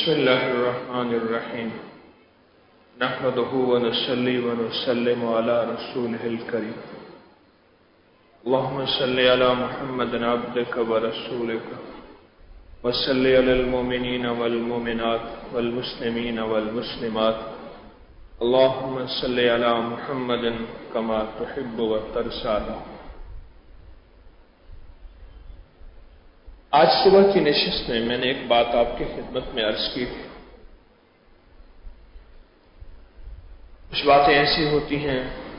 بسم الله الرحمن الرحيم نحمده ونصلي ونسلم على رسوله الكريم اللهم صل على محمد عبدك ورسولك وصل على المؤمنين والمؤمنات والمسلمين والمسلمات اللهم صل على محمد كما تحب وترضى. آج صبح کی نشست میں میں نے ایک بات آپ کی خدمت میں عرض کی تھی. کچھ باتیں ایسی ہوتی ہیں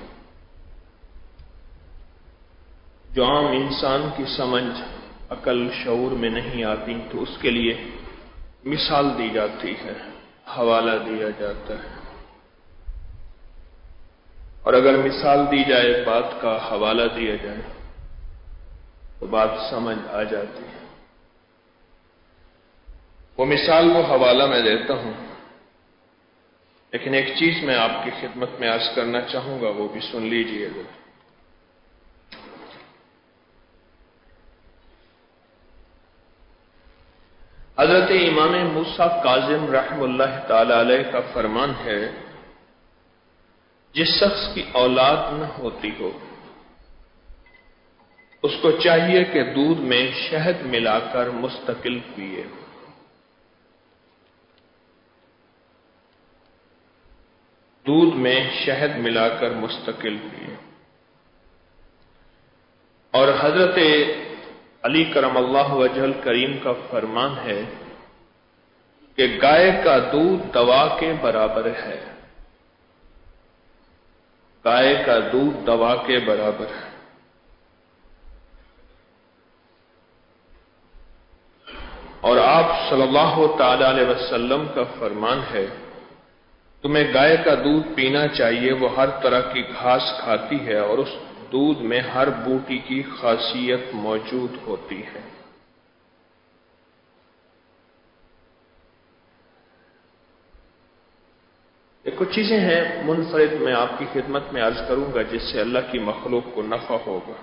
جو عام انسان کی سمجھ عقل شعور میں نہیں آتی، تو اس کے لیے مثال دی جاتی ہے، حوالہ دیا جاتا ہے، اور اگر مثال دی جائے، بات کا حوالہ دیا جائے تو بات سمجھ آ جاتی ہے. وہ مثال وہ حوالہ میں دیتا ہوں، لیکن ایک چیز میں آپ کی خدمت میں عرض کرنا چاہوں گا، وہ بھی سن لیجیے گا. حضرت امام موسیٰ کاظم رحمہ اللہ تعالی علیہ کا فرمان ہے، جس شخص کی اولاد نہ ہوتی ہو اس کو چاہیے کہ دودھ میں شہد ملا کر مستقل پیے. دودھ میں شہد ملا کر مستقل پیے. اور حضرت علی کرم اللہ وجہ کریم کا فرمان ہے کہ گائے کا دودھ دوا کے برابر ہے. گائے کا دودھ دوا کے برابر ہے. اور آپ صلی اللہ تعالی علیہ وسلم کا فرمان ہے، تمہیں گائے کا دودھ پینا چاہیے، وہ ہر طرح کی گھاس کھاتی ہے اور اس دودھ میں ہر بوٹی کی خاصیت موجود ہوتی ہے. یہ کچھ چیزیں ہیں منفرد میں آپ کی خدمت میں عرض کروں گا جس سے اللہ کی مخلوق کو نفع ہوگا.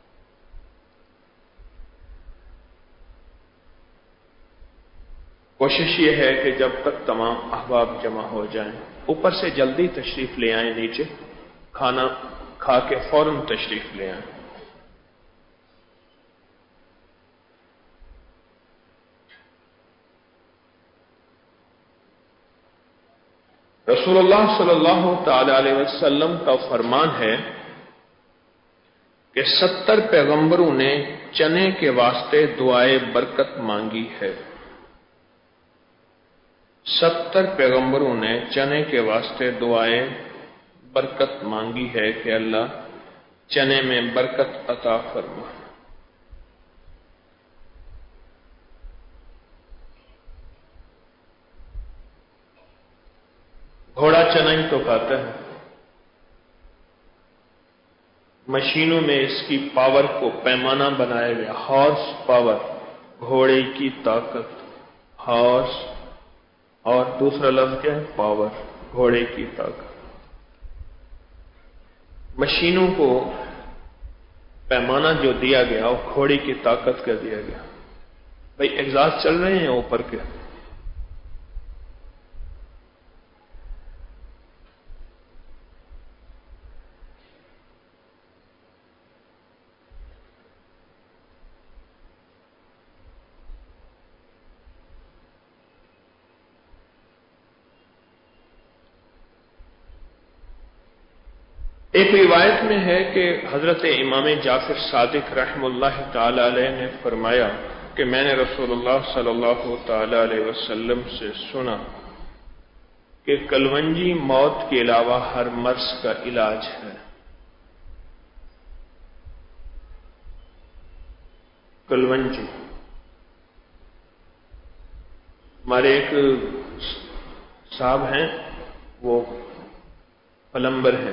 کوشش یہ ہے کہ جب تک تمام احباب جمع ہو جائیں، اوپر سے جلدی تشریف لے آئیں، نیچے کھانا کھا کے فوراً تشریف لے آئیں. رسول اللہ صلی اللہ تعالی علیہ وسلم کا فرمان ہے کہ 70 پیغمبروں نے چنے کے واسطے دعائے برکت مانگی ہے. 70 پیغمبروں نے چنے کے واسطے دعائے برکت مانگی ہے کہ اللہ چنے میں برکت عطا فرما. گھوڑا چنا ہی تو کھاتا ہے. مشینوں میں اس کی پاور کو پیمانہ بنایا گیا، ہارس پاور، گھوڑے کی طاقت، ہارس، اور دوسرا لفظ کیا ہے؟ پاور، گھوڑے کی طاقت. مشینوں کو پیمانہ جو دیا گیا وہ گھوڑے کی طاقت کا دیا گیا. بھائی اعزاز چل رہے ہیں اوپر کے. ایک روایت میں ہے کہ حضرت امام جعفر صادق رحمہ اللہ تعالی علیہ نے فرمایا کہ میں نے رسول اللہ صلی اللہ تعالی علیہ وسلم سے سنا کہ کلونجی موت کے علاوہ ہر مرض کا علاج ہے. کلونجی. ہمارے ایک صاحب ہیں، وہ پلمبر ہیں،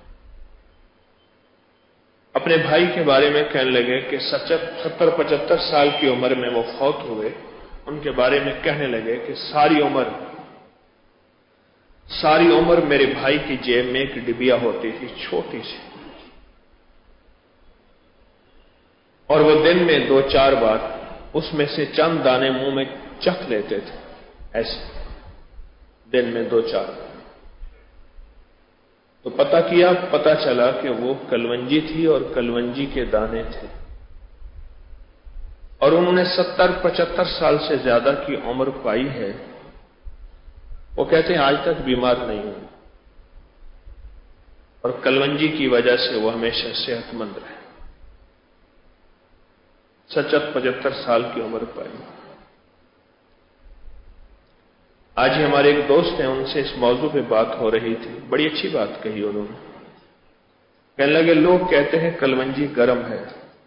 اپنے بھائی کے بارے میں کہنے لگے کہ 70-75 سال کی عمر میں وہ فوت ہوئے. ان کے بارے میں کہنے لگے کہ ساری عمر میرے بھائی کی جیب میں ایک ڈبیا ہوتی تھی چھوٹی سی، اور وہ دن میں 2-4 بار اس میں سے چند دانے منہ میں چکھ لیتے تھے. ایسے دن میں 2-4. تو پتہ چلا کہ وہ کلونجی تھی اور کلونجی کے دانے تھے، اور انہوں نے 70-75 سال سے زیادہ کی عمر پائی ہے. وہ کہتے ہیں آج تک بیمار نہیں ہوئے، اور کلونجی کی وجہ سے وہ ہمیشہ صحت مند رہے. 70-75 سال کی عمر پائی. آج ہی ہمارے ایک دوست ہیں، ان سے اس موضوع پہ بات ہو رہی تھی. بڑی اچھی بات کہی انہوں نے. کہنے لگے لوگ کہتے ہیں کلونجی گرم ہے.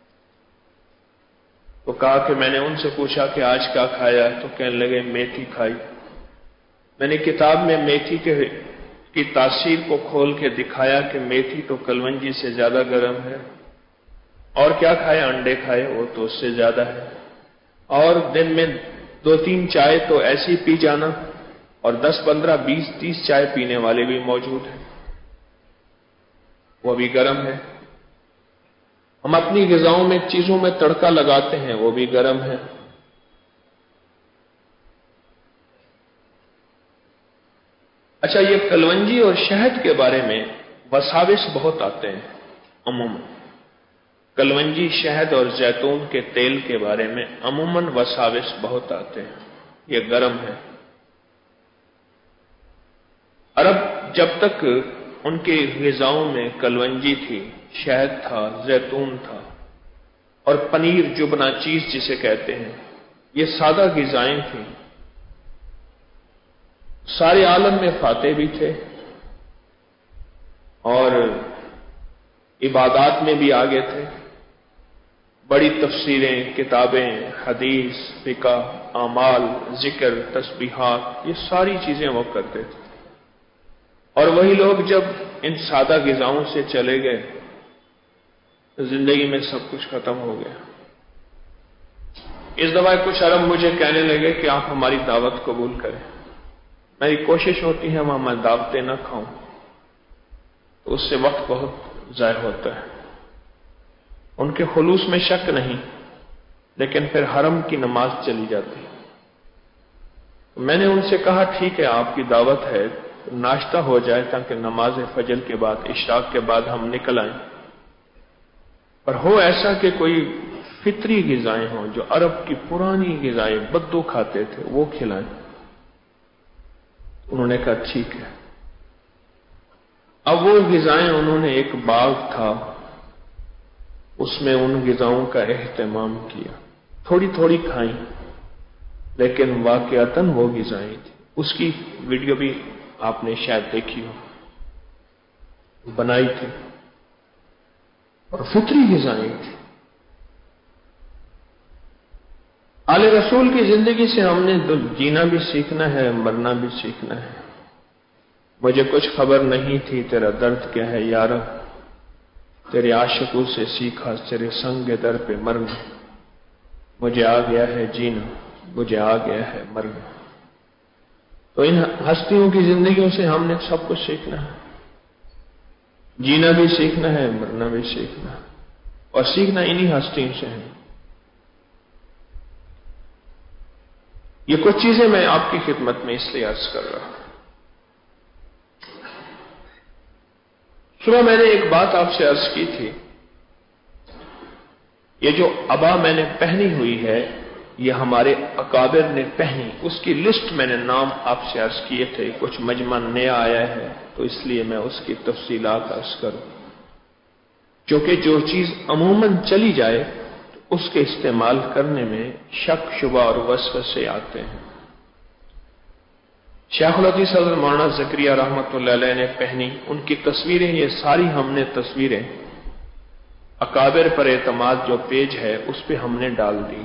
تو کہا کہ میں نے ان سے پوچھا کہ آج کیا کھایا، تو کہنے لگے میتھی کھائی. میں نے کتاب میں میتھی کی تاثیر کو کھول کے دکھایا کہ میتھی تو کلونجی سے زیادہ گرم ہے. اور کیا کھائے؟ انڈے کھائے، وہ تو اس سے زیادہ ہے. اور دن میں 2-3 چائے تو ایسی پی جانا، اور 10-15-20-30 چائے پینے والے بھی موجود ہیں، وہ بھی گرم ہے. ہم اپنی غذاؤں میں چیزوں میں تڑکا لگاتے ہیں، وہ بھی گرم ہے. اچھا، یہ کلونجی اور شہد کے بارے میں وساوس بہت آتے ہیں. عموماً کلونجی، شہد اور زیتون کے تیل کے بارے میں عموماً وساوس بہت آتے ہیں. یہ گرم ہے. عرب جب تک ان کی غذاؤں میں کلونجی تھی، شہد تھا، زیتون تھا، اور پنیر جبنا چیز جسے کہتے ہیں، یہ سادہ غذائیں تھیں. سارے عالم میں فاتح بھی تھے اور عبادات میں بھی آگے تھے. بڑی تفسیریں، کتابیں، حدیث، فقہ، اعمال، ذکر، تسبیحات، یہ ساری چیزیں وہ کرتے تھے. اور وہی لوگ جب ان سادہ غذاؤں سے چلے گئے تو زندگی میں سب کچھ ختم ہو گیا. اس دفعہ کچھ عرب مجھے کہنے لگے کہ آپ ہماری دعوت قبول کریں. میری کوشش ہوتی ہے میں دعوتیں نہ کھاؤں، تو اس سے وقت بہت ضائع ہوتا ہے. ان کے خلوص میں شک نہیں، لیکن پھر حرم کی نماز چلی جاتی. میں نے ان سے کہا ٹھیک ہے، آپ کی دعوت ہے، ناشتہ ہو جائے تاکہ نماز فجر کے بعد، اشراق کے بعد ہم نکل آئیں. پر ہو ایسا کہ کوئی فطری غذائیں ہوں جو عرب کی پرانی غذائیں بدو کھاتے تھے، وہ کھلائیں. انہوں نے کہا ٹھیک ہے. اب وہ غذائیں، انہوں نے ایک باغ تھا، اس میں ان غذاؤں کا اہتمام کیا. تھوڑی تھوڑی کھائیں، لیکن واقعتاً وہ غذائیں تھیں. اس کی ویڈیو بھی آپ نے شاید دیکھی ہو، بنائی تھی، اور فطری غذائیں تھیں. آل رسول کی زندگی سے ہم نے جینا بھی سیکھنا ہے، مرنا بھی سیکھنا ہے. مجھے کچھ خبر نہیں تھی تیرا درد کیا ہے یارا، تیرے عاشقوں سے سیکھا تیرے سنگ در پہ مرنا. مجھے آ گیا ہے جینا، مجھے آ گیا ہے مرنا. تو ان ہستیوں کی زندگیوں سے ہم نے سب کچھ سیکھنا ہے. جینا بھی سیکھنا ہے، مرنا بھی سیکھنا ہے، اور سیکھنا انہی ہستیوں سے ہے. یہ کچھ چیزیں میں آپ کی خدمت میں اس لیے عرض کر رہا ہوں. صبح میں نے ایک بات آپ سے عرض کی تھی، یہ جو عبا میں نے پہنی ہوئی ہے، یہ ہمارے اکابر نے پہنی. اس کی لسٹ میں نے نام آپ سے عرض کیے تھے. کچھ مجمع نیا آیا ہے تو اس لیے میں اس کی تفصیلات عرض کروں. کیونکہ جو چیز عموماً چلی جائے تو اس کے استعمال کرنے میں شک، شبہ اور وسوسے آتے ہیں. شیخ الحدیث حضرت مولانا زکریا رحمۃ اللہ علیہ نے پہنی. ان کی تصویریں، یہ ساری ہم نے تصویریں اکابر پر اعتماد جو پیج ہے اس پہ ہم نے ڈال دی.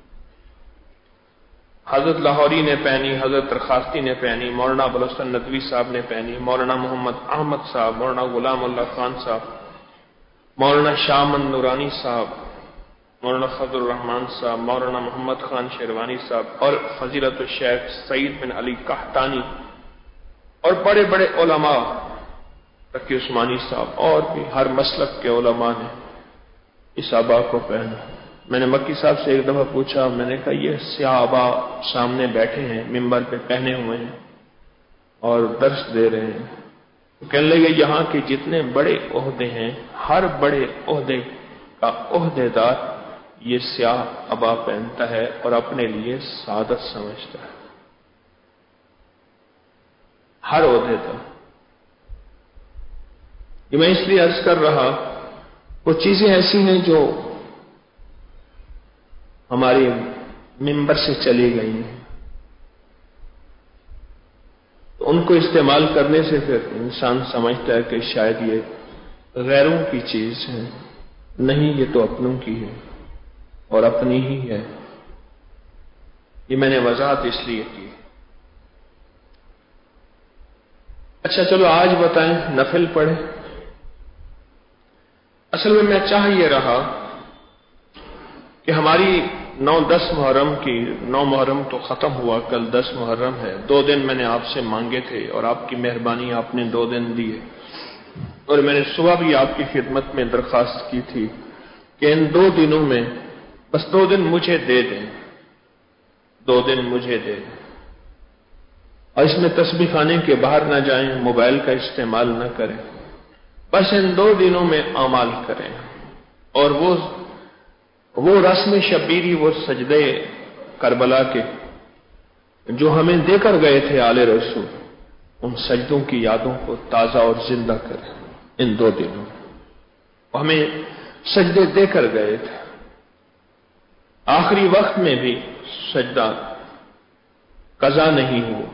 حضرت لاہوری نے پہنی، حضرت درخواستی نے پہنی، مولانا ابوالحسن ندوی صاحب نے پہنی، مولانا محمد احمد صاحب، مولانا غلام اللہ خان صاحب، مولانا شاہ من نورانی صاحب، مولانا فضل الرحمان صاحب، مولانا محمد خان شیروانی صاحب، اور فضیلت الشیخ سعید بن علی قحطانی، اور بڑے بڑے علماء تقی عثمانی صاحب، اور بھی ہر مسلک کے علماء نے اس عبا کو پہنا. میں نے مکی صاحب سے ایک دفعہ پوچھا، میں نے کہا یہ سیاہ ابا سامنے بیٹھے ہیں، ممبر پہ پہنے ہوئے ہیں اور درس دے رہے ہیں، تو کہنے لگے یہاں کے جتنے بڑے عہدے ہیں، ہر بڑے عہدے کا عہدے دار یہ سیاہ ابا پہنتا ہے اور اپنے لیے سعادت سمجھتا ہے، ہر عہدے کا۔ یہ میں اس لیے عرض کر رہا، وہ چیزیں ایسی ہیں جو ہماری ممبر سے چلی گئی ہیں، تو ان کو استعمال کرنے سے پھر انسان سمجھتا ہے کہ شاید یہ غیروں کی چیز ہے، نہیں یہ تو اپنوں کی ہے اور اپنی ہی ہے۔ یہ میں نے وضاحت اس لیے کی۔ اچھا چلو آج بتائیں نفل پڑھیں۔ اصل میں چاہ یہ رہا کہ ہماری 9-10 محرم کی، 9 محرم تو ختم ہوا، کل 10 محرم ہے، 2 دن میں نے آپ سے مانگے تھے اور آپ کی مہربانی آپ نے 2 دن دیے، اور میں نے صبح بھی آپ کی خدمت میں درخواست کی تھی کہ ان 2 دنوں میں بس 2 دن مجھے دے دیں، 2 دن مجھے دے دیں، اور اس میں تسبیح خانے کے باہر نہ جائیں، موبائل کا استعمال نہ کریں، بس ان 2 دنوں میں اعمال کریں، اور وہ رسم شبیری، وہ سجدے کربلا کے جو ہمیں دے کر گئے تھے آل رسول، ان سجدوں کی یادوں کو تازہ اور زندہ کریں ان 2 دنوں۔ وہ ہمیں سجدے دے کر گئے تھے، آخری وقت میں بھی سجدہ قضا نہیں ہوا،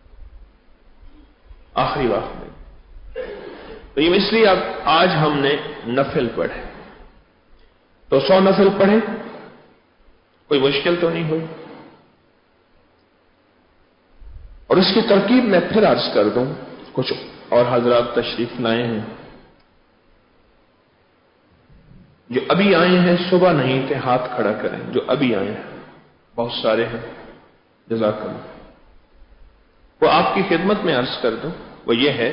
آخری وقت میں۔ تو یہ اس لیے اب آج ہم نے نفل پڑھے، تو 100 نفل پڑھے، کوئی مشکل تو نہیں ہوئی۔ اور اس کی ترکیب میں پھر عرض کر دوں، کچھ اور حضرات تشریف لائے ہیں جو ابھی آئے ہیں، صبح نہیں تھے، ہاتھ کھڑا کریں جو ابھی آئے ہیں، بہت سارے ہیں، جزاک اللہ۔ وہ آپ کی خدمت میں عرض کر دوں، وہ یہ ہے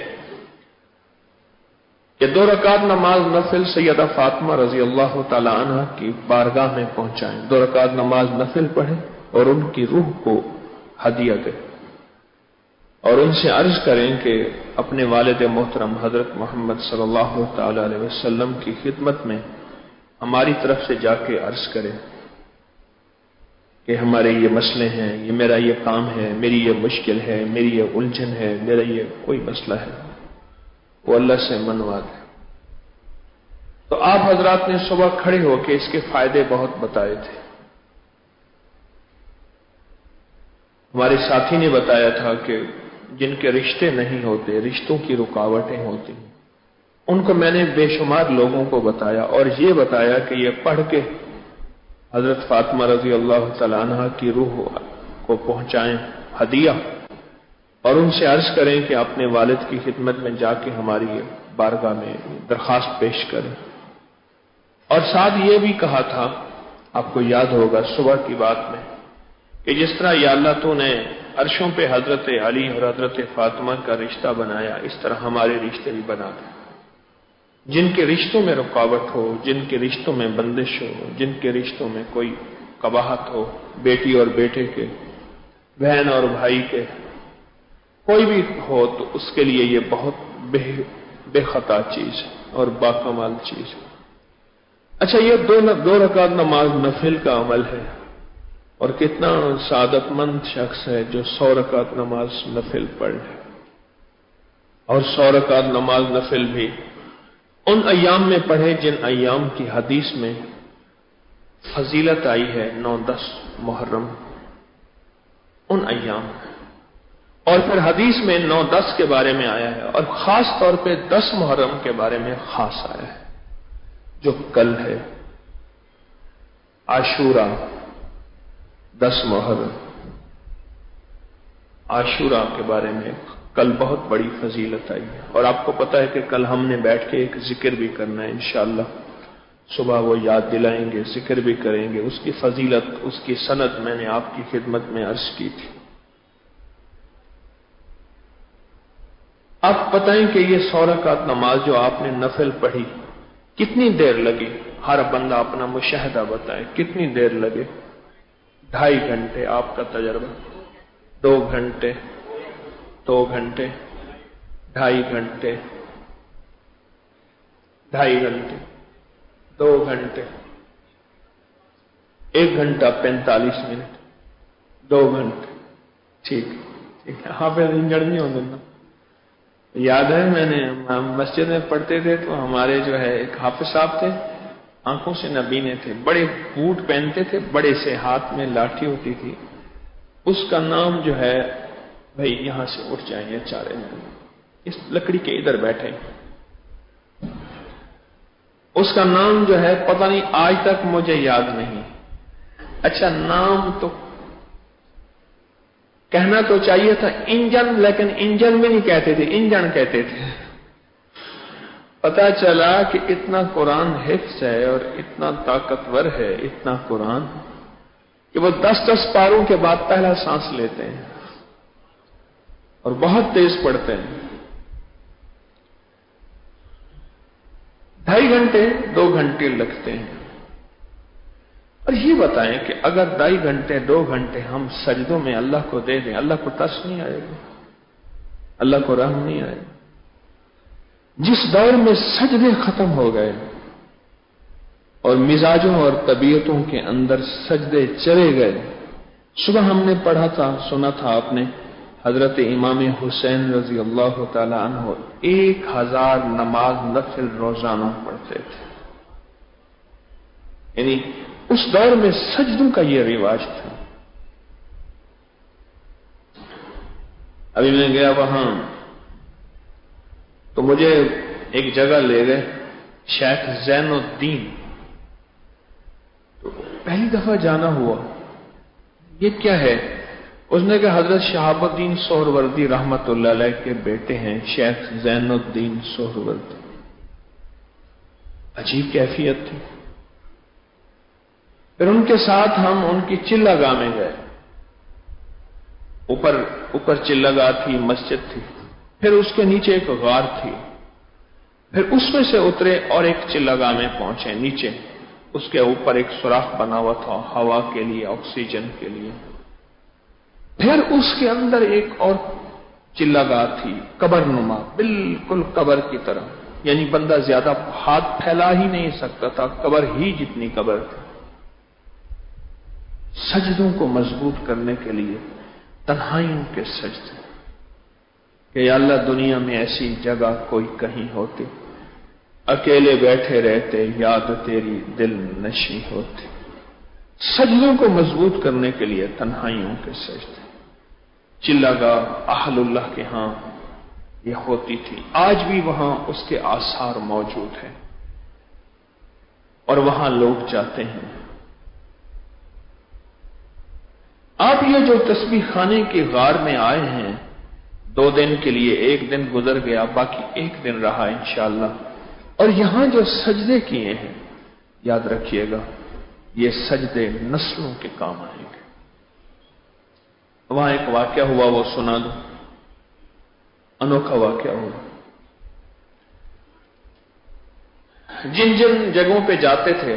کہ 2 رکعت نماز نفل سیدہ فاطمہ رضی اللہ تعالی عنہ کی بارگاہ میں پہنچائیں، 2 رکعت نماز نفل پڑھیں اور ان کی روح کو ہدیہ دیں، اور ان سے عرض کریں کہ اپنے والد محترم حضرت محمد صلی اللہ تعالی علیہ وسلم کی خدمت میں ہماری طرف سے جا کے عرض کریں کہ ہمارے یہ مسئلے ہیں، یہ میرا یہ کام ہے، میری یہ مشکل ہے، میری یہ الجھن ہے، میرا یہ کوئی مسئلہ ہے، وہ اللہ سے منوا دیں۔ تو آپ حضرات نے صبح کھڑے ہو کے اس کے فائدے بہت بتائے تھے۔ ہمارے ساتھی نے بتایا تھا کہ جن کے رشتے نہیں ہوتے، رشتوں کی رکاوٹیں ہوتی ہیں، ان کو میں نے بے شمار لوگوں کو بتایا، اور یہ بتایا کہ یہ پڑھ کے حضرت فاطمہ رضی اللہ تعالی عنہ کی روح کو پہنچائیں ہدیہ، اور ان سے عرض کریں کہ اپنے والد کی خدمت میں جا کے ہماری بارگاہ میں درخواست پیش کریں۔ اور ساتھ یہ بھی کہا تھا، آپ کو یاد ہوگا صبح کی بات میں، کہ جس طرح یا اللہ تو نے عرشوں پہ حضرت علی اور حضرت فاطمہ کا رشتہ بنایا، اس طرح ہمارے رشتے بھی بنا دیں۔ جن کے رشتوں میں رکاوٹ ہو، جن کے رشتوں میں بندش ہو، جن کے رشتوں میں کوئی قباحت ہو، بیٹی اور بیٹے کے، بہن اور بھائی کے، کوئی بھی ہو، تو اس کے لیے یہ بہت بے خطا چیز ہے اور باکمال چیز ہے۔ اچھا، یہ 2 رکعت نماز نفل کا عمل ہے، اور کتنا سعادت مند شخص ہے جو 100 رکعت نماز نفل پڑھے، اور 100 رکعت نماز نفل بھی ان ایام میں پڑھے جن ایام کی حدیث میں فضیلت آئی ہے، 9-10 محرم، ان ایام میں، اور پھر حدیث میں 9-10 کے بارے میں آیا ہے، اور خاص طور پہ 10 محرم کے بارے میں خاص آیا ہے جو کل ہے، عاشورہ، 10 محرم، عاشورہ کے بارے میں کل بہت بڑی فضیلت آئی ہے، اور آپ کو پتا ہے کہ کل ہم نے بیٹھ کے ایک ذکر بھی کرنا ہے انشاءاللہ، صبح وہ یاد دلائیں گے، ذکر بھی کریں گے، اس کی فضیلت، اس کی سند میں نے آپ کی خدمت میں عرض کی تھی۔ آپ بتائیں کہ یہ 100 رکعت نماز جو آپ نے نفل پڑھی، کتنی دیر لگی؟ ہر بندہ اپنا مشاہدہ بتائے کتنی دیر لگے؟ 2.5 گھنٹے آپ کا تجربہ، 2 گھنٹے، 2 گھنٹے، 2.5 گھنٹے، 2.5 گھنٹے، 2 گھنٹے، 1 گھنٹہ 45 منٹ، 2 گھنٹے، ٹھیک ہے، حافظ انجڑ نہیں ہوں گے. یاد ہے میں نے مسجد میں پڑھتے تھے تو ہمارے جو ہے ایک حافظ صاحب تھے، آنکھوں سے نبینے تھے، بڑے بوٹ پہنتے تھے، بڑے سے ہاتھ میں لاٹھی ہوتی تھی. اس کا نام جو ہے، بھائی یہاں سے اٹھ جائیں یہ چارے اس لکڑی کے ادھر بیٹھے، اس کا نام جو ہے پتہ نہیں آج تک مجھے یاد نہیں. اچھا نام تو کہنا تو چاہیے تھا انجن، لیکن انجن بھی نہیں کہتے تھے، انجن کہتے تھے. پتا چلا کہ اتنا قرآن حفظ ہے اور اتنا طاقتور ہے اتنا قرآن کہ وہ 10 پاروں کے بعد پہلا سانس لیتے ہیں اور بہت تیز پڑھتے ہیں. 2.5 گھنٹے 2 گھنٹے لگتے ہیں. اور یہ بتائیں کہ اگر 2.5 گھنٹے 2 گھنٹے ہم سجدوں میں اللہ کو دے دیں، اللہ کو ترس نہیں آئے گا؟ اللہ کو رحم نہیں آئے گا؟ جس دور میں سجدے ختم ہو گئے اور مزاجوں اور طبیعتوں کے اندر سجدے چلے گئے. صبح ہم نے پڑھا تھا، سنا تھا آپ نے، حضرت امام حسین رضی اللہ تعالی عنہ 1000 نماز نفل روزانہ پڑھتے تھے. یعنی اس دور میں سجدوں کا یہ رواج تھا. ابھی میں گیا وہاں تو مجھے ایک جگہ لے گئے، شیخ زین الدین. تو پہلی دفعہ جانا ہوا، یہ کیا ہے؟ اس نے کہا حضرت شہاب الدین سہروردی رحمت اللہ علیہ کے بیٹے ہیں شیخ زین الدین سہروردی. عجیب کیفیت تھی. پھر ان کے ساتھ ہم ان کی چلہ گاہ میں گئے. اوپر چلہ گاہ تھی، مسجد تھی، پھر اس کے نیچے ایک غار تھی، پھر اس میں سے اترے اور ایک چلہ گاہ میں پہنچے. نیچے اس کے اوپر ایک سوراخ بنا ہوا تھا ہوا کے لیے، آکسیجن کے لیے. پھر اس کے اندر ایک اور چلہ گاہ تھی، قبر نما، بالکل قبر کی طرح، یعنی بندہ زیادہ ہاتھ پھیلا ہی نہیں سکتا تھا، قبر ہی جتنی قبر تھی. سجدوں کو مضبوط کرنے کے لیے تنہائیوں کے سجدے، کہ یا اللہ دنیا میں ایسی جگہ کوئی کہیں ہوتی، اکیلے بیٹھے رہتے یاد تیری دل نشیں ہوتی. سجدوں کو مضبوط کرنے کے لیے تنہائیوں کے سجدے. چلہ گاہ اہل اللہ کے ہاں یہ ہوتی تھی، آج بھی وہاں اس کے آثار موجود ہیں اور وہاں لوگ جاتے ہیں. آپ یہ جو تسبیح خانے کے غار میں آئے ہیں 2 دن کے لیے، 1 دن گزر گیا، باقی 1 دن رہا انشاءاللہ، اور یہاں جو سجدے کیے ہیں یاد رکھیے گا یہ سجدے نسلوں کے کام آئیں گے. وہاں ایک واقعہ ہوا، وہ سنا دو. انوکھا واقعہ ہوا. جن جگہوں پہ جاتے تھے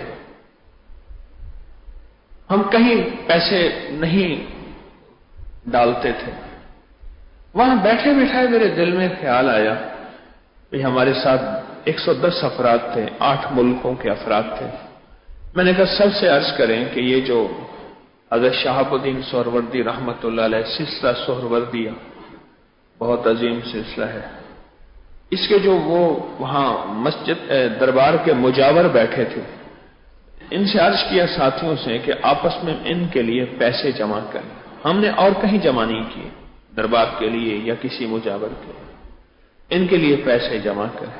ہم کہیں پیسے نہیں ڈالتے تھے، وہاں بیٹھے بٹھائے میرے دل میں خیال آیا کہ ہمارے ساتھ 110 افراد تھے، 8 ملکوں کے افراد تھے. میں نے کہا سب سے عرض کریں کہ یہ جو حضرت شہاب الدین سہروردی رحمت اللہ علیہ سلسلہ سہروردیہ بہت عظیم سلسلہ ہے، اس کے جو وہ وہاں مسجد دربار کے مجاور بیٹھے تھے، ان سے عرض کیا ساتھیوں سے کہ آپس میں ان کے لیے پیسے جمع کریں. ہم نے اور کہیں جمع نہیں کیے، دربار کے لیے یا کسی مجاور کے لیے، ان کے لیے پیسے جمع کریں.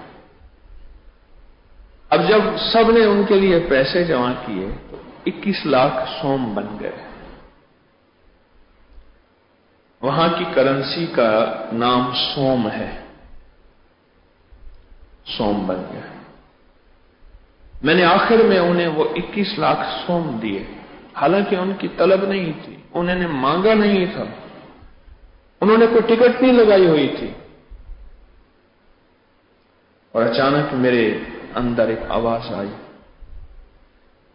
اب جب سب نے ان کے لیے پیسے جمع کیے تو 21 لاکھ سوم بن گئے. وہاں کی کرنسی کا نام سوم ہے، سوم بن گیا. میں نے آخر میں انہیں وہ 21 لاکھ سوم دیے، حالانکہ ان کی طلب نہیں تھی، انہوں نے مانگا نہیں تھا، انہوں نے کوئی ٹکٹ نہیں لگائی ہوئی تھی. اور اچانک میرے اندر ایک آواز آئی،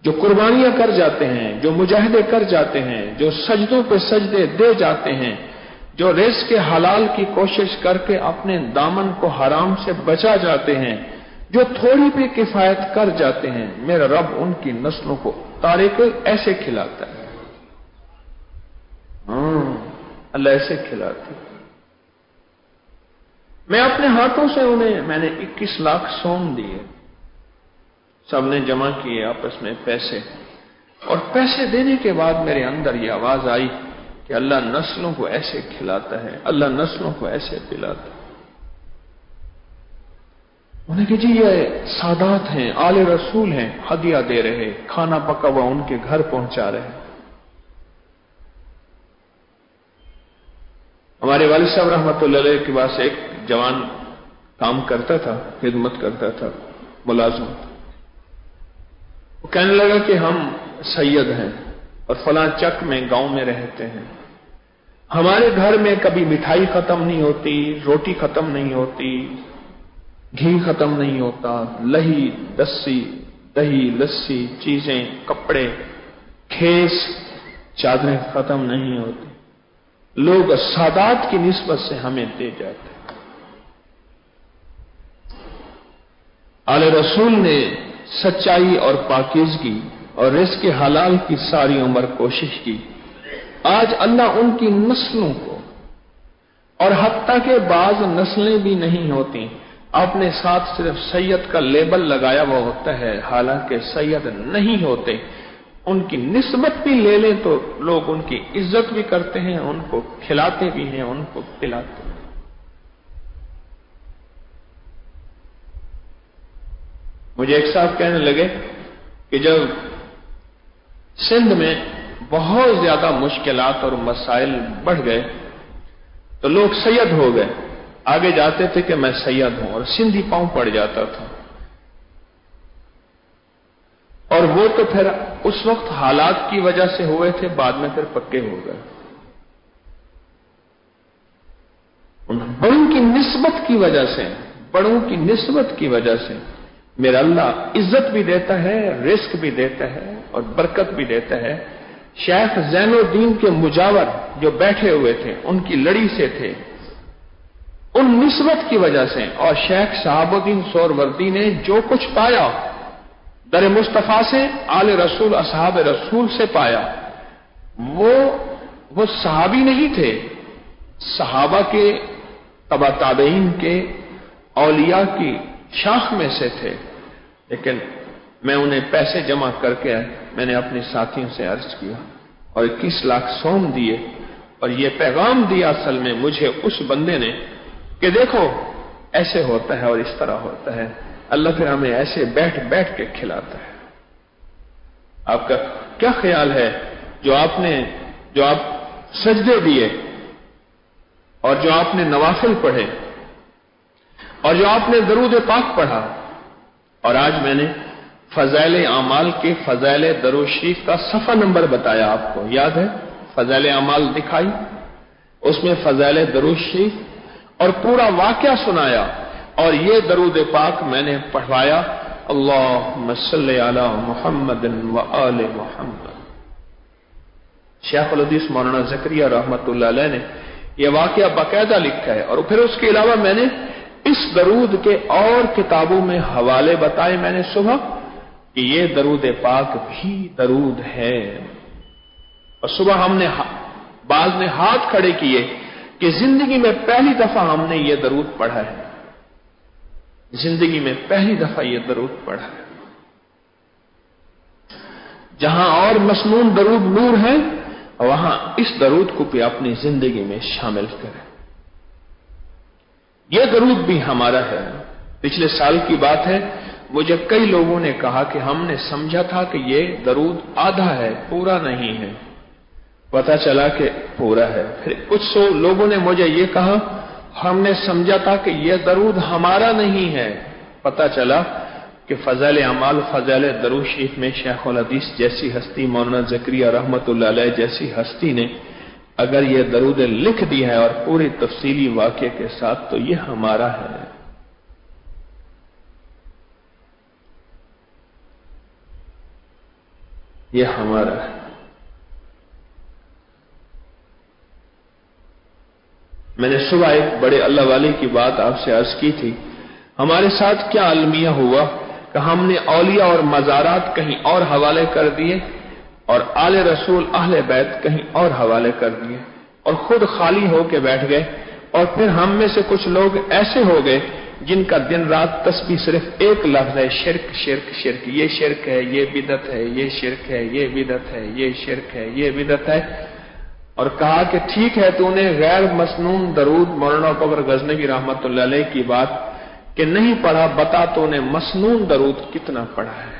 جو قربانیاں کر جاتے ہیں، جو مجاہدے کر جاتے ہیں، جو سجدوں پہ سجدے دے جاتے ہیں، جو رزق کے حلال کی کوشش کر کے اپنے دامن کو حرام سے بچا جاتے ہیں، جو تھوڑی بھی کفایت کر جاتے ہیں، میرا رب ان کی نسلوں کو تاریخ ایسے کھلاتا ہے۔ اللہ ایسے کھلاتا ہے۔ میں اپنے ہاتھوں سے میں نے 21 لاکھ سوم دیے، سب نے جمع کیے آپس میں پیسے، اور پیسے دینے کے بعد میرے اندر یہ آواز آئی کہ اللہ نسلوں کو ایسے کھلاتا ہے، اللہ نسلوں کو ایسے پلاتا ہے۔ انہوں نے کہ جی یہ سادات ہیں، آل رسول ہیں، ہدیہ دے رہے، کھانا پکا ہوا ان کے گھر پہنچا رہے۔ ہمارے والد صاحب رحمۃ اللہ علیہ کے پاس ایک جوان کام کرتا تھا، خدمت کرتا تھا، ملازم۔ وہ کہنے لگا کہ ہم سید ہیں اور فلاں چک میں گاؤں میں رہتے ہیں، ہمارے گھر میں کبھی مٹھائی ختم نہیں ہوتی، روٹی ختم نہیں ہوتی، گھی ختم نہیں ہوتا، دہی لسی چیزیں، کپڑے، کھیس، چادریں ختم نہیں ہوتی۔ لوگ سادات کی نسبت سے ہمیں دے جاتے ہیں۔ آل رسول نے سچائی اور پاکیزگی اور رزق کے حلال کی ساری عمر کوشش کی۔ آج اللہ ان کی نسلوں کو، اور حتیٰ کہ بعض نسلیں بھی نہیں ہوتی، اپنے ساتھ صرف سید کا لیبل لگایا ہوا ہوتا ہے، حالانکہ سید نہیں ہوتے، ان کی نسبت بھی لے لیں تو لوگ ان کی عزت بھی کرتے ہیں، ان کو کھلاتے بھی ہیں، ان کو پلاتے ہیں۔ مجھے ایک صاحب کہنے لگے کہ جب سندھ میں بہت زیادہ مشکلات اور مسائل بڑھ گئے تو لوگ سید ہو گئے، آگے جاتے تھے کہ میں سید ہوں، اور سندھی پاؤں پڑ جاتا تھا، اور وہ تو پھر اس وقت حالات کی وجہ سے ہوئے تھے، بعد میں پھر پکے ہو گئے۔ بڑوں کی نسبت کی وجہ سے میرا اللہ عزت بھی دیتا ہے، رزق بھی دیتا ہے اور برکت بھی دیتا ہے۔ شیخ زین الدین کے مجاور جو بیٹھے ہوئے تھے، ان کی لڑی سے تھے، ان نسبت کی وجہ سے، اور شیخ شہاب الدین سہروردی نے جو کچھ پایا در مصطفیٰ سے، آل رسول اصحاب رسول سے پایا، وہ صحابی نہیں تھے، صحابہ کے، تبع تابعین کے، اولیاء کی شاخ میں سے تھے، لیکن میں انہیں پیسے جمع کر کے میں نے اپنے ساتھیوں سے عرض کیا اور 21 لاکھ سوم دیے، اور یہ پیغام دیا اصل میں مجھے اس بندے نے کہ دیکھو ایسے ہوتا ہے اور اس طرح ہوتا ہے، اللہ پھر ہمیں ایسے بیٹھ بیٹھ کے کھلاتا ہے۔ آپ کا کیا خیال ہے جو آپ سجدے دیے، اور جو آپ نے نوافل پڑھے، اور جو آپ نے درود پاک پڑھا، اور آج میں نے فضائل اعمال کے فضائل درود شریف کا صفحہ نمبر بتایا، آپ کو یاد ہے؟ فضائل اعمال دکھائی، اس میں فضائل درود شریف اور پورا واقعہ سنایا، اور یہ درود پاک میں نے پڑھوایا، اللہم صلی علی محمد و آل محمد۔ شیخ الحدیث مولانا زکریا رحمت اللہ علیہ نے یہ واقعہ باقاعدہ لکھا ہے، اور پھر اس کے علاوہ میں نے اس درود کے اور کتابوں میں حوالے بتائے میں نے صبح کہ یہ درود پاک بھی درود ہے، اور صبح ہم نے بعض نے ہاتھ کھڑے کیے کہ زندگی میں پہلی دفعہ ہم نے یہ درود پڑھا ہے، زندگی میں پہلی دفعہ یہ درود پڑھا ہے۔ جہاں اور مسنون درود نور ہے، وہاں اس درود کو بھی اپنی زندگی میں شامل کریں۔ یہ درود بھی ہمارا ہے۔ پچھلے سال کی بات ہے، مجھے کئی لوگوں نے کہا کہ ہم نے سمجھا تھا کہ یہ درود آدھا ہے، پورا نہیں ہے، پتہ چلا کہ پورا ہے۔ پھر کچھ لوگوں نے مجھے یہ کہا ہم نے سمجھا تھا کہ یہ درود ہمارا نہیں ہے، پتہ چلا کہ فضائل اعمال فضائل درود شریف میں شیخ الحدیث جیسی ہستی، مولانا زکریا رحمت اللہ علیہ جیسی ہستی نے اگر یہ درود لکھ دی ہے اور پوری تفصیلی واقعے کے ساتھ، تو یہ ہمارا ہے۔ یہ ہمارا ہے۔ میں نے صبح ایک بڑے اللہ والے کی بات آپ سے عرض کی تھی، ہمارے ساتھ کیا المیہ ہوا کہ ہم نے اولیاء اور مزارات کہیں اور حوالے کر دیے اور آل رسول اہل بیت کہیں اور حوالے کر دیے اور خود خالی ہو کے بیٹھ گئے، اور پھر ہم میں سے کچھ لوگ ایسے ہو گئے جن کا دن رات تسبیح صرف ایک لفظ ہے، شرک شرک شرک، یہ شرک ہے، یہ بدعت ہے، یہ شرک ہے، یہ بدعت ہے، یہ شرک ہے، یہ بدعت ہے۔ اور کہا کہ ٹھیک ہے تو نے غیر مسنون درود مولانا بکر غزنوی رحمت اللہ علیہ کی بات کہ نہیں پڑھا، بتا تو نے مسنون درود کتنا پڑھا ہے؟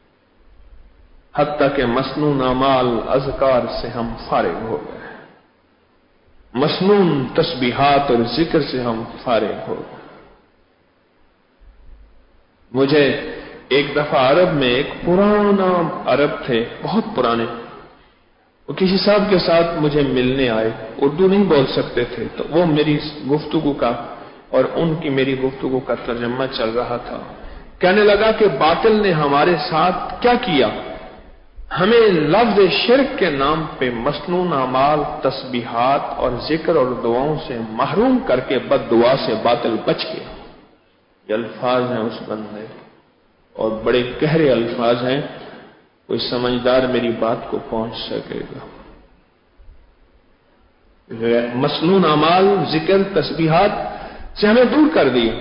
حتیٰ کہ مسنون اعمال اذکار سے ہم فارغ ہو گئے، مسنون تسبیحات اور ذکر سے ہم فارغ ہو گئے۔ مجھے ایک دفعہ عرب میں ایک پرانا عرب تھے، بہت پرانے، وہ کسی صاحب کے ساتھ مجھے ملنے آئے، اردو نہیں بول سکتے تھے، تو وہ میری گفتگو کا اور ان کی میری گفتگو کا ترجمہ چل رہا تھا۔ کہنے لگا کہ باطل نے ہمارے ساتھ کیا کیا، ہمیں لفظ شرک کے نام پہ مسنون اعمال، تسبیحات اور ذکر اور دعاؤں سے محروم کر کے بد دعا سے باطل بچ گیا۔ یہ الفاظ ہیں اس بندے اور بڑے گہرے الفاظ ہیں، کوئی سمجھدار میری بات کو پہنچ سکے گا۔ مسنون اعمال، ذکر، تسبیحات سے ہمیں دور کر دیا،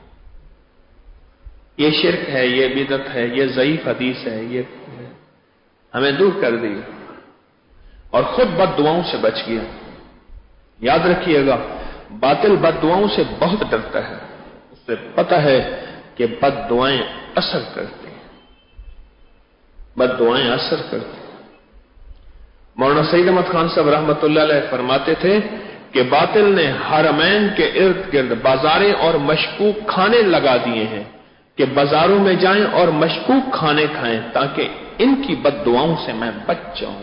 یہ شرک ہے، یہ بدعت ہے، یہ ضعیف حدیث ہے، یہ ہمیں دور کر دی اور خود بد دعاؤں سے بچ گیا۔ یاد رکھیے گا، باطل بد دعاؤں سے بہت ڈرتا ہے، اسے پتہ ہے کہ بد دعائیں اثر کرتی ہیں، بد دعائیں اثر کرتی ہیں۔ مولانا سعید احمد خان صاحب رحمۃ اللہ علیہ فرماتے تھے کہ باطل نے حرمین کے ارد گرد بازاریں اور مشکوک کھانے لگا دیے ہیں کہ بازاروں میں جائیں اور مشکوک کھانے کھائیں تاکہ ان کی بد دعاؤں سے میں بچ جاؤں۔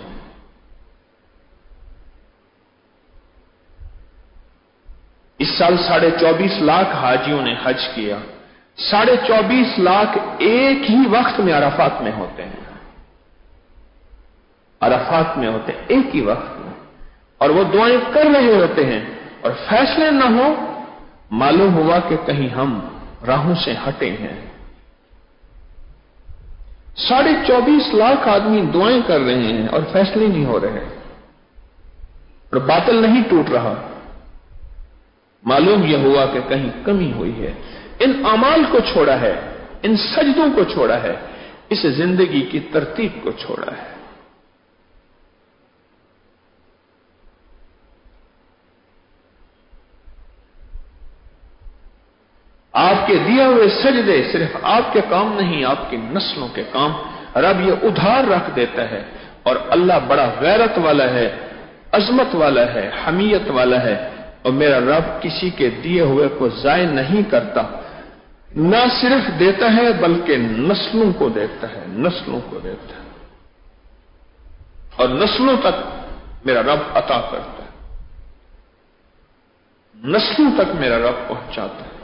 اس سال 24.5 لاکھ حاجیوں نے حج کیا، 24.5 لاکھ ایک ہی وقت میں عرفات میں ہوتے ہیں، عرفات میں ہوتے ہیں ایک ہی وقت میں، اور وہ دعائیں کر رہے ہوتے ہیں اور فیصلے نہ ہو، معلوم ہوا کہ کہیں ہم راہوں سے ہٹے ہیں۔ 24.5 لاکھ آدمی دعائیں کر رہے ہیں اور فیصلے نہیں ہو رہے اور باطل نہیں ٹوٹ رہا، معلوم یہ ہوا کہ کہیں کمی ہوئی ہے، ان اعمال کو چھوڑا ہے، ان سجدوں کو چھوڑا ہے، اس زندگی کی ترتیب کو چھوڑا ہے۔ آپ کے دیے ہوئے سجدے صرف آپ کے کام نہیں، آپ کی نسلوں کے کام رب یہ ادھار رکھ دیتا ہے، اور اللہ بڑا غیرت والا ہے، عظمت والا ہے، حمیت والا ہے، اور میرا رب کسی کے دیے ہوئے کو ضائع نہیں کرتا، نہ صرف دیتا ہے بلکہ نسلوں کو دیتا ہے، نسلوں کو دیتا ہے، اور نسلوں تک میرا رب عطا کرتا ہے، نسلوں تک میرا رب پہنچاتا ہے۔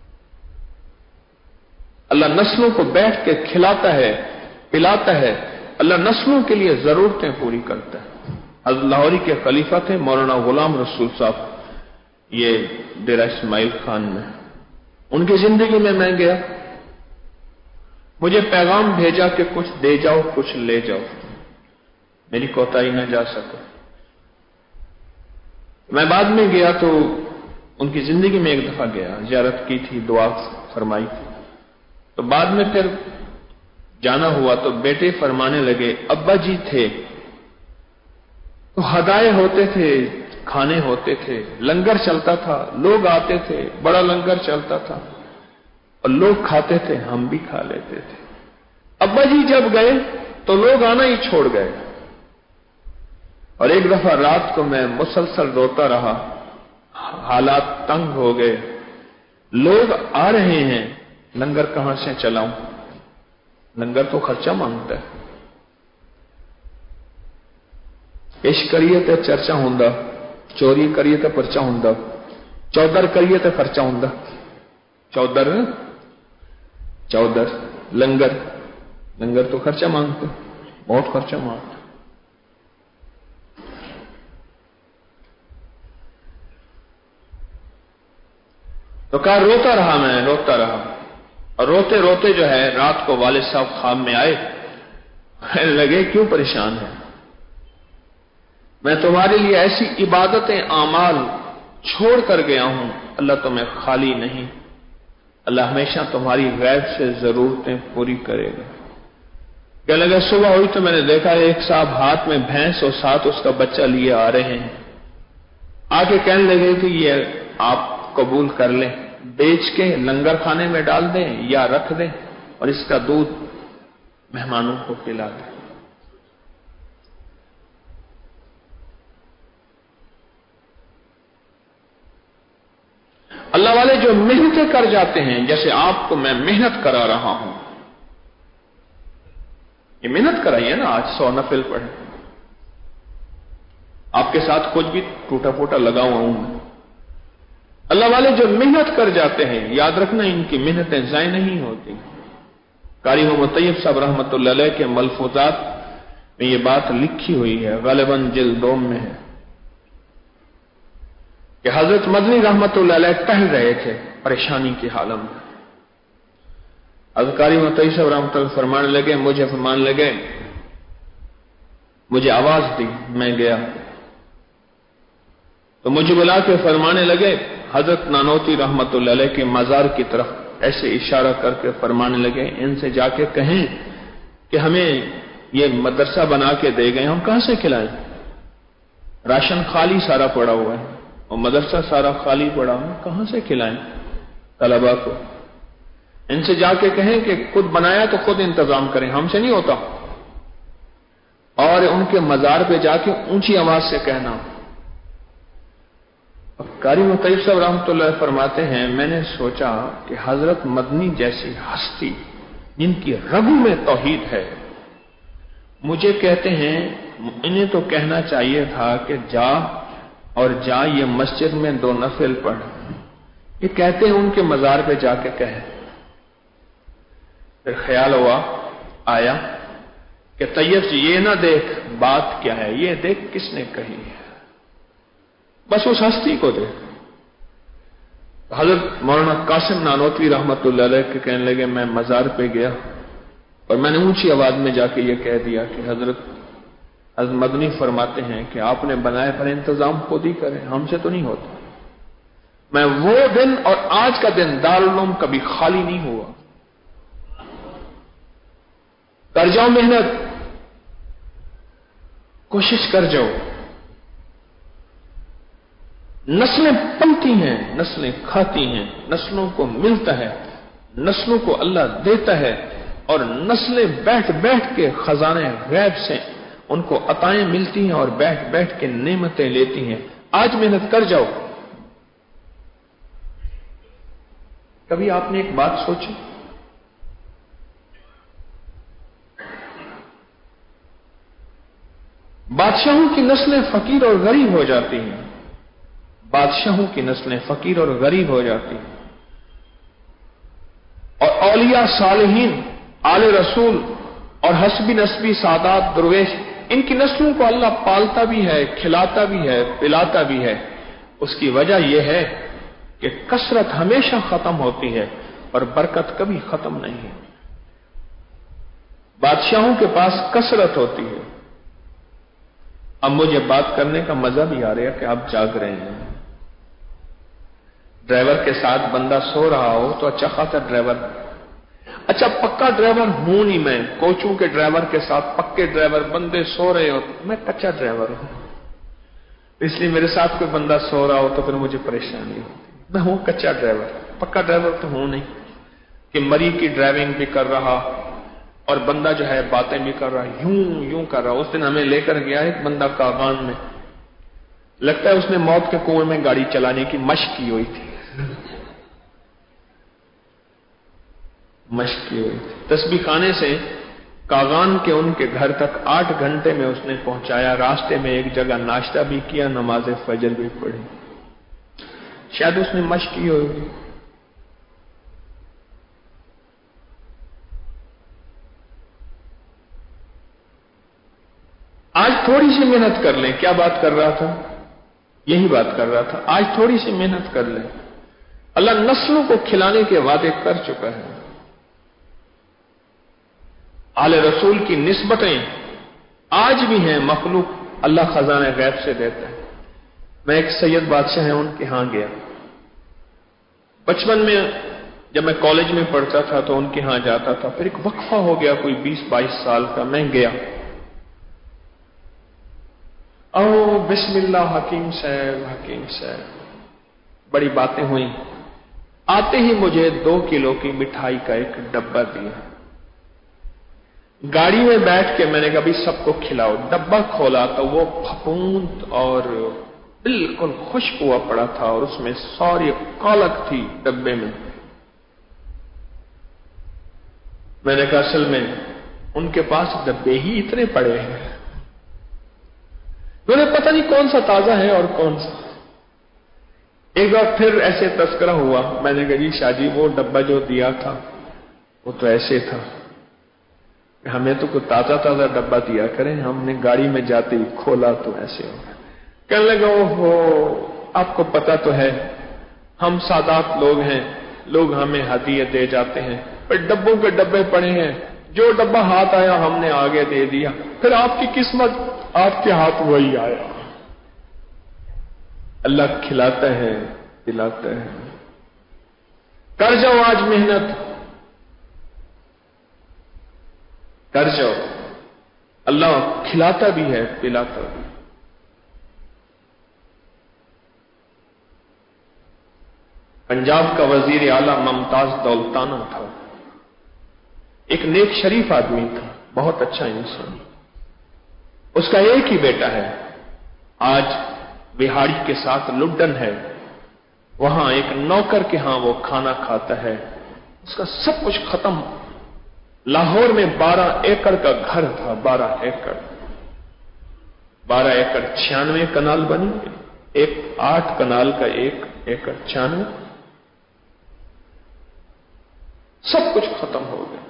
اللہ نسلوں کو بیٹھ کے کھلاتا ہے، پلاتا ہے، اللہ نسلوں کے لیے ضرورتیں پوری کرتا ہے۔ حضرت لاہوری کے خلیفہ تھے مولانا غلام رسول صاحب، یہ ڈیرہ اسماعیل خان میں، ان کی زندگی میں میں گیا، مجھے پیغام بھیجا کہ کچھ دے جاؤ کچھ لے جاؤ، میری کوتاہی نہ جا سکا۔ میں بعد میں گیا تو ان کی زندگی میں ایک دفعہ گیا، زیارت کی تھی، دعا فرمائی تھی، تو بعد میں پھر جانا ہوا تو بیٹے فرمانے لگے، ابا جی تھے تو ہدایے ہوتے تھے، کھانے ہوتے تھے، لنگر چلتا تھا، لوگ آتے تھے، بڑا لنگر چلتا تھا اور لوگ کھاتے تھے، ہم بھی کھا لیتے تھے۔ ابا جی جب گئے تو لوگ آنا ہی چھوڑ گئے، اور ایک دفعہ رات کو میں مسلسل روتا رہا، حالات تنگ ہو گئے، لوگ آ رہے ہیں، لنگر کہاں سے چلاؤں، لنگر تو خرچہ مانگتا ہے، پیش کریے تے چرچا ہوندا، چوری کریے تے پرچا ہوندا، چودر کریے تے خرچہ ہوندا، چودر لنگر تو خرچہ مانگتے، بہت خرچہ مارتا. تو کہا روتا رہا میں، روتا رہا، اور روتے روتے جو ہے رات کو والد صاحب خواب میں آئے، کہنے لگے کیوں پریشان ہے؟ میں تمہارے لیے ایسی عبادتیں اعمال چھوڑ کر گیا ہوں، اللہ تمہیں خالی نہیں، اللہ ہمیشہ تمہاری غیب سے ضرورتیں پوری کرے گا. کہنے لگا صبح ہوئی تو میں نے دیکھا ایک صاحب ہاتھ میں بھینس اور ساتھ اس کا بچہ لیے آ رہے ہیں. آ کے کہنے لگے کہ یہ آپ قبول کر لیں، بیچ کے لنگر خانے میں ڈال دیں یا رکھ دیں اور اس کا دودھ مہمانوں کو پلا دیں. اللہ والے جو محنتیں کر جاتے ہیں، جیسے آپ کو میں محنت کرا رہا ہوں، یہ محنت کرائیے نا، آج 100 نفل پڑھیں، آپ کے ساتھ خود بھی ٹوٹا پھوٹا لگا ہوا ہوں میں. اللہ والے جو محنت کر جاتے ہیں، یاد رکھنا ان کی محنتیں ضائع نہیں ہوتی. قاری محمد طیب صاحب رحمۃ اللہ علیہ کے ملفوظات میں یہ بات لکھی ہوئی ہے، غالباً جلد 2 میں ہے، کہ حضرت مدنی رحمۃ اللہ علیہ ٹہل رہے تھے پریشانی کی حالت میں. حضرت قاری محمد طیب صاحب رحمۃ اللہ فرمانے لگے، مجھے فرمان لگے، مجھے آواز دی، میں گیا تو مجھے بلا کے فرمانے لگے، حضرت نانوتوی رحمۃ اللہ علیہ کے مزار کی طرف ایسے اشارہ کر کے فرمانے لگے، ان سے جا کے کہیں کہ ہمیں یہ مدرسہ بنا کے دے گئے، ہم کہاں سے کھلائیں؟ راشن خالی سارا پڑا ہوا ہے اور مدرسہ سارا خالی پڑا ہوا، کہاں سے کھلائیں طلبا کو؟ ان سے جا کے کہیں کہ خود بنایا تو خود انتظام کریں، ہم سے نہیں ہوتا. اور ان کے مزار پہ جا کے اونچی آواز سے کہنا. قاری طیب صاحب رحمۃ اللہ فرماتے ہیں، میں نے سوچا کہ حضرت مدنی جیسی ہستی جن کی رگوں میں توحید ہے، مجھے کہتے ہیں انہیں تو کہنا چاہیے تھا کہ جا یہ مسجد میں 2 نفل پڑھ. یہ کہتے ہیں ان کے مزار پہ جا کے کہے. پھر خیال ہوا، آیا کہ طیب جی یہ نہ دیکھ بات کیا ہے، یہ دیکھ کس نے کہی ہے، بس اس ہستی کو دیکھ. حضرت مولانا قاسم نانوتوی رحمۃ اللہ علیہ کے کہنے لگے، میں مزار پہ گیا اور میں نے اونچی آواز میں جا کے یہ کہہ دیا کہ حضرت مدنی فرماتے ہیں کہ آپ نے بنائے پر انتظام خود ہی کریں، ہم سے تو نہیں ہوتا. میں وہ دن اور آج کا دن دارالعلوم کبھی خالی نہیں ہوا. کر جاؤ محنت، کوشش کر جاؤ. نسلیں پلتی ہیں، نسلیں کھاتی ہیں، نسلوں کو ملتا ہے، نسلوں کو اللہ دیتا ہے، اور نسلیں بیٹھ بیٹھ کے خزانے غیب سے ان کو عطائیں ملتی ہیں اور بیٹھ بیٹھ کے نعمتیں لیتی ہیں. آج محنت کر جاؤ. کبھی آپ نے ایک بات سوچی، بادشاہوں کی نسلیں فقیر اور غریب ہو جاتی ہیں، بادشاہوں کی نسلیں فقیر اور غریب ہو جاتی ہیں، اور اولیاء صالحین، آل رسول اور حسبی نسبی سادات درویش، ان کی نسلوں کو اللہ پالتا بھی ہے، کھلاتا بھی ہے، پلاتا بھی ہے. اس کی وجہ یہ ہے کہ کثرت ہمیشہ ختم ہوتی ہے اور برکت کبھی ختم نہیں ہے. بادشاہوں کے پاس کثرت ہوتی ہے. اب مجھے بات کرنے کا مزہ بھی آ رہا ہے کہ آپ جاگ رہے ہیں. ڈرائیور کے ساتھ بندہ سو رہا ہو تو اچھا خاصا ڈرائیور، اچھا پکا ڈرائیور ہوں نہیں میں، کوچوں کے ڈرائیور کے ساتھ پکے ڈرائیور بندے سو رہے ہو، میں کچا ڈرائیور ہوں، اس لیے میرے ساتھ کوئی بندہ سو رہا ہو تو پھر مجھے پریشانی ہوتی. میں ہوں کچا ڈرائیور، پکا ڈرائیور تو ہوں نہیں کہ مری کی ڈرائیونگ بھی کر رہا اور بندہ جو ہے باتیں بھی کر رہا، یوں کر رہا. اس دن ہمیں لے کر گیا ایک بندہ کاغان میں، لگتا ہے اس نے موت کے کنویں میں گاڑی چلانے کی مشق کی ہوئی تھی، مشق کی ہوئی تھی. تسبیح خانے سے کاغان کے ان کے گھر تک 8 گھنٹے میں اس نے پہنچایا. راستے میں ایک جگہ ناشتہ بھی کیا، نماز فجر بھی پڑھی. شاید اس نے مشق کی ہوگی. سی محنت کر لیں. کیا بات کر رہا تھا؟ یہی بات کر رہا تھا. آج تھوڑی سی محنت کر لیں. اللہ نسلوں کو کھلانے کے وعدے کر چکا ہے. آل رسول کی نسبتیں آج بھی ہیں. مخلوق اللہ خزانہ غیب سے دیتا ہے. میں ایک سید بادشاہ ہیں ان کے ہاں گیا. بچپن میں جب میں کالج میں پڑھتا تھا تو ان کے ہاں جاتا تھا. پھر ایک وقفہ ہو گیا کوئی 20-22 سال کا. میں گیا. او بسم اللہ حکیم صاحب بڑی باتیں ہوئیں. آتے ہی مجھے 2 کلو کی مٹھائی کا ایک ڈبہ دیا. گاڑی میں بیٹھ کے میں نے کہا بھی سب کو کھلاؤ. ڈبہ کھولا تو وہ پھپھوند اور بالکل خشک ہوا پڑا تھا اور اس میں ساری قالق تھی ڈبے میں. میں نے کہا اصل میں ان کے پاس ڈبے ہی اتنے پڑے ہیں. میں نے پتہ نہیں کون سا تازہ ہے اور کون سا. ایک بار پھر ایسے تذکرہ ہوا. میں نے کہا جی شاہ جی وہ ڈبہ جو دیا تھا وہ تو ایسے تھا. ہمیں تو کوئی تازہ ڈبہ دیا کریں. ہم نے گاڑی میں جاتے ہی کھولا تو ایسے ہو گیا. کہنے لگا وہ آپ کو پتا تو ہے ہم سادات لوگ ہیں. لوگ ہمیں ہدیہ دے جاتے ہیں پر ڈبوں کے ڈبے پڑے ہیں. جو ڈبہ ہاتھ آیا ہم نے آگے دے دیا. پھر آپ کی قسمت آپ کے ہاتھ وہی آیا. اللہ کھلاتا ہے پلاتا ہے. کر جاؤ آج محنت کر جاؤ. اللہ کھلاتا بھی ہے پلاتا بھی. پنجاب کا وزیر اعلیٰ ممتاز دولتانہ تھا. ایک نیک شریف آدمی تھا. بہت اچھا انسان. اس کا ایک ہی بیٹا ہے. آج بہاڑی کے ساتھ لڈن ہے. وہاں ایک نوکر کے ہاں وہ کھانا کھاتا ہے. اس کا سب کچھ ختم. لاہور میں 12 ایکڑ کا گھر تھا. 12 ایکڑ 96 کنال بنی. 8 کنال کا 1 ایکڑ 96. سب کچھ ختم ہو گیا.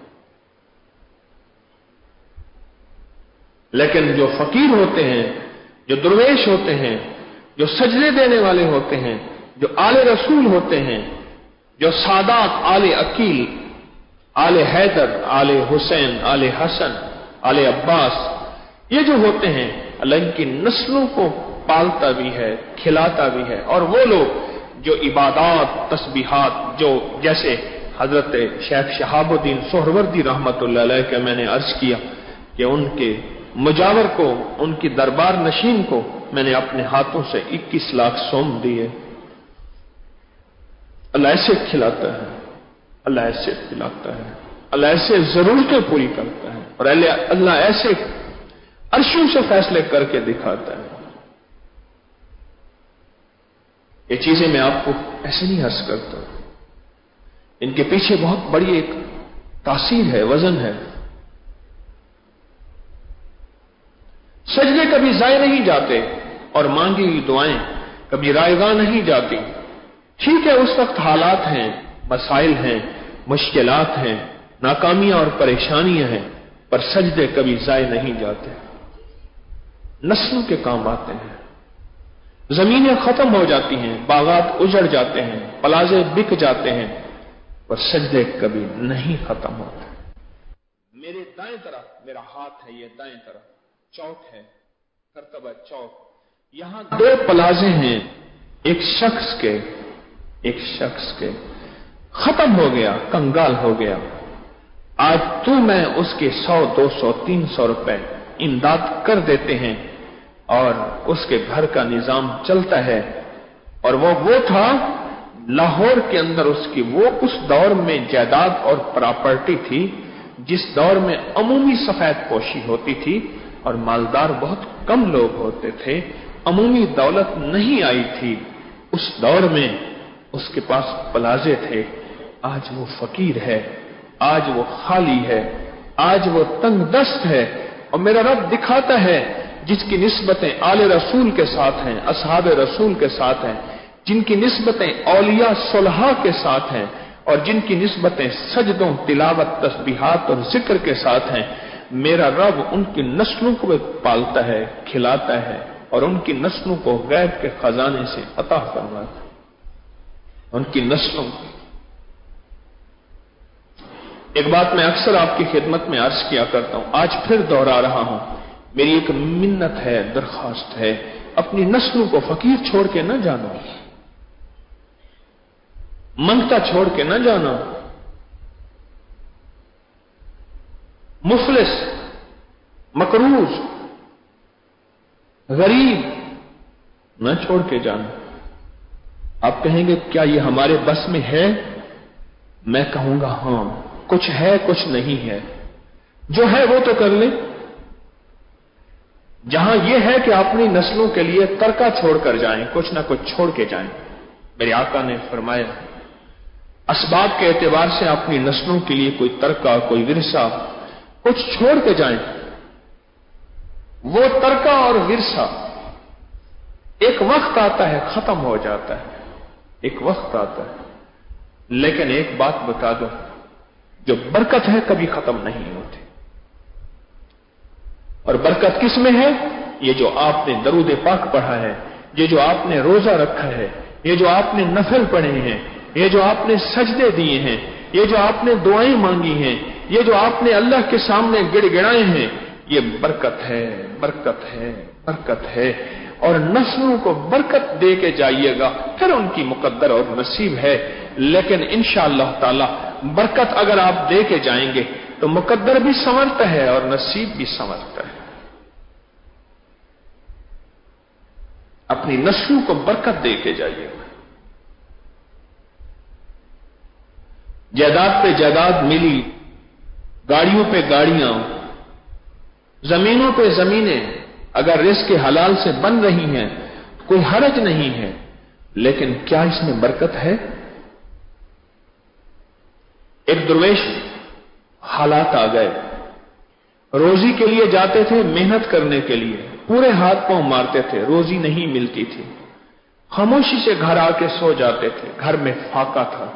لیکن جو فقیر ہوتے ہیں, جو درویش ہوتے ہیں, جو سجدے دینے والے ہوتے ہیں, جو آل رسول ہوتے ہیں, جو سادات آل عقیل, آل حیدر, آل حسین, آل حسن, آل عباس, یہ جو ہوتے ہیں اللہ ان کی نسلوں کو پالتا بھی ہے کھلاتا بھی ہے. اور وہ لوگ جو عبادات تسبیحات جو جیسے حضرت شیخ شہاب الدین سہروردی رحمت اللہ علیہ کے میں نے عرض کیا کہ ان کے مجاور کو ان کی دربار نشین کو میں نے اپنے ہاتھوں سے 21 لاکھ سوم دیے. اللہ ایسے کھلاتا ہے, اللہ ایسے پلاتا ہے, اللہ ایسے ضرورتیں پوری کرتا ہے اور اللہ ایسے عرشوں سے فیصلے کر کے دکھاتا ہے. یہ چیزیں میں آپ کو ایسے نہیں عرض کرتا. ان کے پیچھے بہت بڑی ایک تاثیر ہے, وزن ہے. سجدے کبھی ضائع نہیں جاتے اور مانگی ہوئی دعائیں کبھی رائگاں نہیں جاتی. ٹھیک ہے اس وقت حالات ہیں, مسائل ہیں, مشکلات ہیں, ناکامیاں اور پریشانیاں ہیں, پر سجدے کبھی ضائع نہیں جاتے. نسلوں کے کام آتے ہیں. زمینیں ختم ہو جاتی ہیں, باغات اجڑ جاتے ہیں, پلازے بک جاتے ہیں, پر سجدے کبھی نہیں ختم ہوتے. میرے دائیں طرف میرا ہاتھ ہے, یہ دائیں طرف چوک ہے, کرتبہ چوک. یہاں 2 پلازے ہیں. ایک شخص کے ختم ہو گیا, کنگال ہو گیا. آج تو میں اس کے 100 200 300 روپے امداد کر دیتے ہیں اور اس کے گھر کا نظام چلتا ہے. اور وہ تھا لاہور کے اندر اس کی وہ اس دور میں جائیداد اور پراپرٹی تھی جس دور میں عمومی سفید پوشی ہوتی تھی اور مالدار بہت کم لوگ ہوتے تھے. عمومی دولت نہیں آئی تھی. اس دور میں اس کے پاس پلازے تھے. آج وہ فقیر ہے, آج وہ خالی ہے, آج وہ تنگ دست ہے. اور میرا رب دکھاتا ہے جس کی نسبتیں آل رسول کے ساتھ ہیں, اصحاب رسول کے ساتھ ہیں, جن کی نسبتیں اولیاء صلحاء کے ساتھ ہیں اور جن کی نسبتیں سجدوں, تلاوت, تسبیحات اور ذکر کے ساتھ ہیں. میرا رب ان کی نسلوں کو پالتا ہے، کھلاتا ہے اور ان کی نسلوں کو غیب کے خزانے سے عطا فرماتا ہے، ان کی نسلوں کو۔ ایک بات میں اکثر آپ کی خدمت میں عرض کیا کرتا ہوں، آج پھر دوہرا رہا ہوں، میری ایک منت ہے، درخواست ہے، اپنی نسلوں کو فقیر چھوڑ کے نہ جانا، منگتا چھوڑ کے نہ جانا، مفلس، مقروض، غریب نہ چھوڑ کے جانا۔ آپ کہیں گے کیا یہ ہمارے بس میں ہے؟ میں کہوں گا ہاں، کچھ ہے کچھ نہیں ہے، جو ہے وہ تو کر لیں۔ جہاں یہ ہے کہ اپنی نسلوں کے لیے ترکہ چھوڑ کر جائیں، کچھ نہ کچھ چھوڑ کے جائیں، میرے آقا نے فرمایا اسباب کے اعتبار سے اپنی نسلوں کے لیے کوئی ترکہ، کوئی ورثہ کچھ چھوڑ کے جائیں۔ وہ ترکہ اور ورثہ ایک وقت آتا ہے ختم ہو جاتا ہے، ایک وقت آتا ہے، لیکن ایک بات بتا دو، جو برکت ہے کبھی ختم نہیں ہوتی۔ اور برکت کس میں ہے؟ یہ جو آپ نے درود پاک پڑھا ہے، یہ جو آپ نے روزہ رکھا ہے، یہ جو آپ نے نفل پڑھے ہیں، یہ جو آپ نے سجدے دیے ہیں، یہ جو آپ نے دعائیں مانگی ہیں، یہ جو آپ نے اللہ کے سامنے گڑ گڑائے ہیں، یہ برکت ہے، برکت ہے، برکت ہے۔ اور نسلوں کو برکت دے کے جائیے گا، پھر ان کی مقدر اور نصیب ہے، لیکن انشاءاللہ تعالی برکت اگر آپ دے کے جائیں گے تو مقدر بھی سنورتا ہے اور نصیب بھی سنورتا ہے۔ اپنی نسلوں کو برکت دے کے جائیے گا۔ جائیداد پہ جائیداد ملی، گاڑیوں پہ گاڑیاں، زمینوں پہ زمینیں، اگر رزق حلال سے بن رہی ہیں کوئی حرج نہیں ہے، لیکن کیا اس میں برکت ہے؟ ایک درویش حالات آ گئے، روزی کے لیے جاتے تھے، محنت کرنے کے لیے پورے ہاتھ پاؤں مارتے تھے، روزی نہیں ملتی تھی، خاموشی سے گھر آ کے سو جاتے تھے، گھر میں فاقہ تھا۔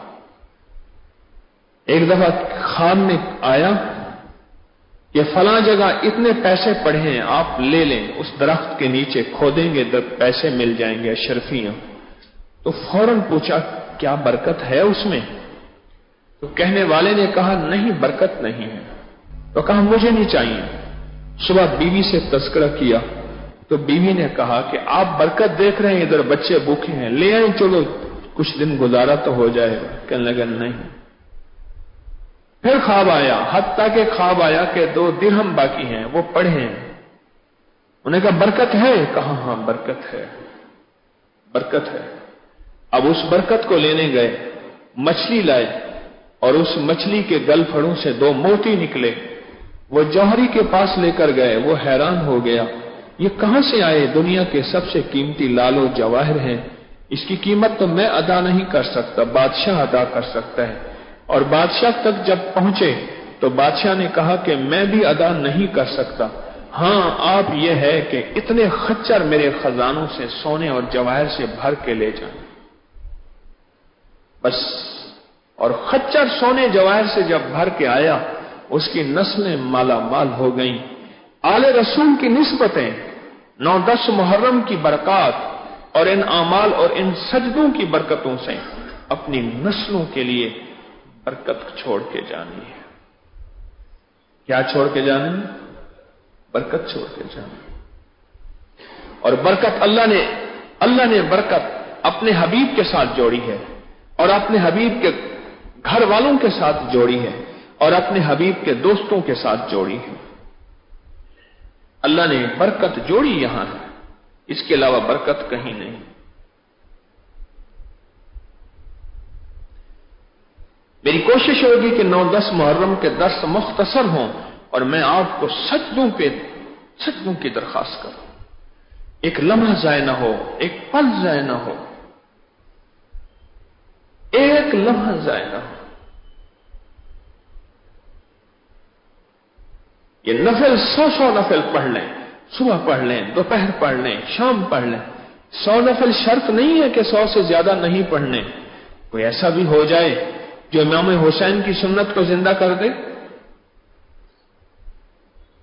ایک دفعہ خان میں آیا کہ فلاں جگہ اتنے پیسے پڑے ہیں، آپ لے لیں، اس درخت کے نیچے کھودیں گے پیسے مل جائیں گے اشرفیاں۔ تو فوراً پوچھا کیا برکت ہے اس میں؟ تو کہنے والے نے کہا نہیں، برکت نہیں ہے۔ تو کہا مجھے نہیں چاہیے۔ صبح بیوی سے تذکرہ کیا تو بیوی نے کہا کہ آپ برکت دیکھ رہے ہیں، ادھر بچے بھوکے ہیں، لے آئیں، چلو کچھ دن گزارا تو ہو جائے گا۔ کہنے لگا نہیں۔ پھر خواب آیا، حتیٰ کہ خواب آیا کہ 2 درہم باقی ہیں، وہ پڑے ہیں۔ انہیں کہا برکت ہے؟ کہا ہاں برکت ہے، برکت ہے۔ اب اس برکت کو لینے گئے، مچھلی لائے اور اس مچھلی کے گل پھڑوں سے 2 موتی نکلے، وہ جوہری کے پاس لے کر گئے، وہ حیران ہو گیا یہ کہاں سے آئے؟ دنیا کے سب سے قیمتی لال و جواہر ہیں، اس کی قیمت تو میں ادا نہیں کر سکتا، بادشاہ ادا کر سکتا ہے۔ اور بادشاہ تک جب پہنچے تو بادشاہ نے کہا کہ میں بھی ادا نہیں کر سکتا، ہاں آپ یہ ہے کہ اتنے خچر میرے خزانوں سے سونے اور جواہر سے بھر کے لے جائیں بس۔ اور خچر سونے جواہر سے جب بھر کے آیا، اس کی نسلیں مالا مال ہو گئیں۔ آل رسول کی نسبتیں 9-10 محرم کی برکات اور ان اعمال اور ان سجدوں کی برکتوں سے اپنی نسلوں کے لیے برکت چھوڑ کے جانی ہے۔ کیا چھوڑ کے جانی؟ برکت چھوڑ کے جانی۔ اور برکت اللہ نے برکت اپنے حبیب کے ساتھ جوڑی ہے، اور اپنے حبیب کے گھر والوں کے ساتھ جوڑی ہے، اور اپنے حبیب کے دوستوں کے ساتھ جوڑی ہے۔ اللہ نے برکت جوڑی یہاں ہے، اس کے علاوہ برکت کہیں نہیں۔ میری کوشش ہوگی کہ 9-10 محرم کے درس مختصر ہوں اور میں آپ کو سجدوں کی درخواست کروں، ایک لمحہ ضائع نہ ہو، ایک پل ضائع نہ ہو، ایک لمحہ ضائع نہ ہو۔ یہ نفل 100 نفل پڑھ لیں، صبح پڑھ لیں، دوپہر پڑھ لیں، شام پڑھ لیں۔ 100 نفل شرط نہیں ہے کہ 100 سے زیادہ نہیں پڑھنے، کوئی ایسا بھی ہو جائے جو امام حسین کی سنت کو زندہ کر دے۔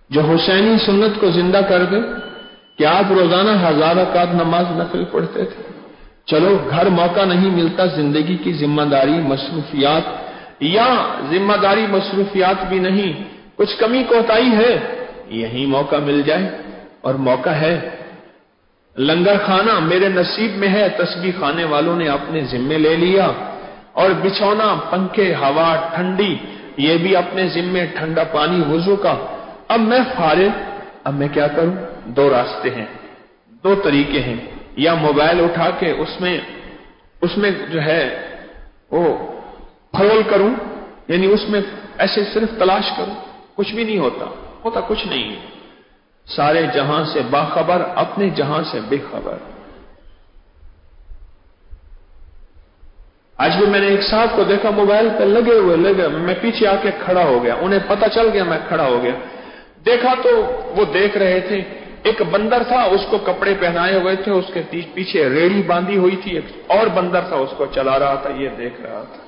جو حسینی سنت کو زندہ کر دے کہ آپ روزانہ 1000 رکعت نماز نفل پڑھتے تھے. چلو گھر موقع نہیں ملتا، زندگی کی ذمہ داری مصروفیات، یا ذمہ داری مصروفیات بھی نہیں، کچھ کمی کوتاہی ہے، یہی موقع مل جائے. اور موقع ہے. لنگر کھانا میرے نصیب میں ہے، تسبیح خانے والوں نے اپنے ذمے لے لیا، اور بچھونا، پنکھے، ہوا ٹھنڈی، یہ بھی اپنے ذمے، ٹھنڈا پانی وضو کا. اب میں فارغ، اب میں کیا کروں؟ دو راستے ہیں، دو طریقے ہیں. یا موبائل اٹھا کے اس میں جو ہے وہ فرول کروں، یعنی اس میں ایسے صرف تلاش کروں، کچھ بھی نہیں ہوتا کچھ نہیں ہے. سارے جہاں سے باخبر، اپنے جہاں سے بے خبر. آج بھی میں نے ایک صاحب کو دیکھا موبائل پہ لگے ہوئے، میں پیچھے آ کے کھڑا ہو گیا، انہیں پتا چل گیا میں کھڑا ہو گیا. دیکھا تو وہ دیکھ رہے تھے، ایک بندر تھا، اس کو کپڑے پہنائے ہوئے تھے، اس کے پیچھے ریڑھی باندھی ہوئی تھی، ایک اور بندر تھا اس کو چلا رہا تھا، یہ دیکھ رہا تھا.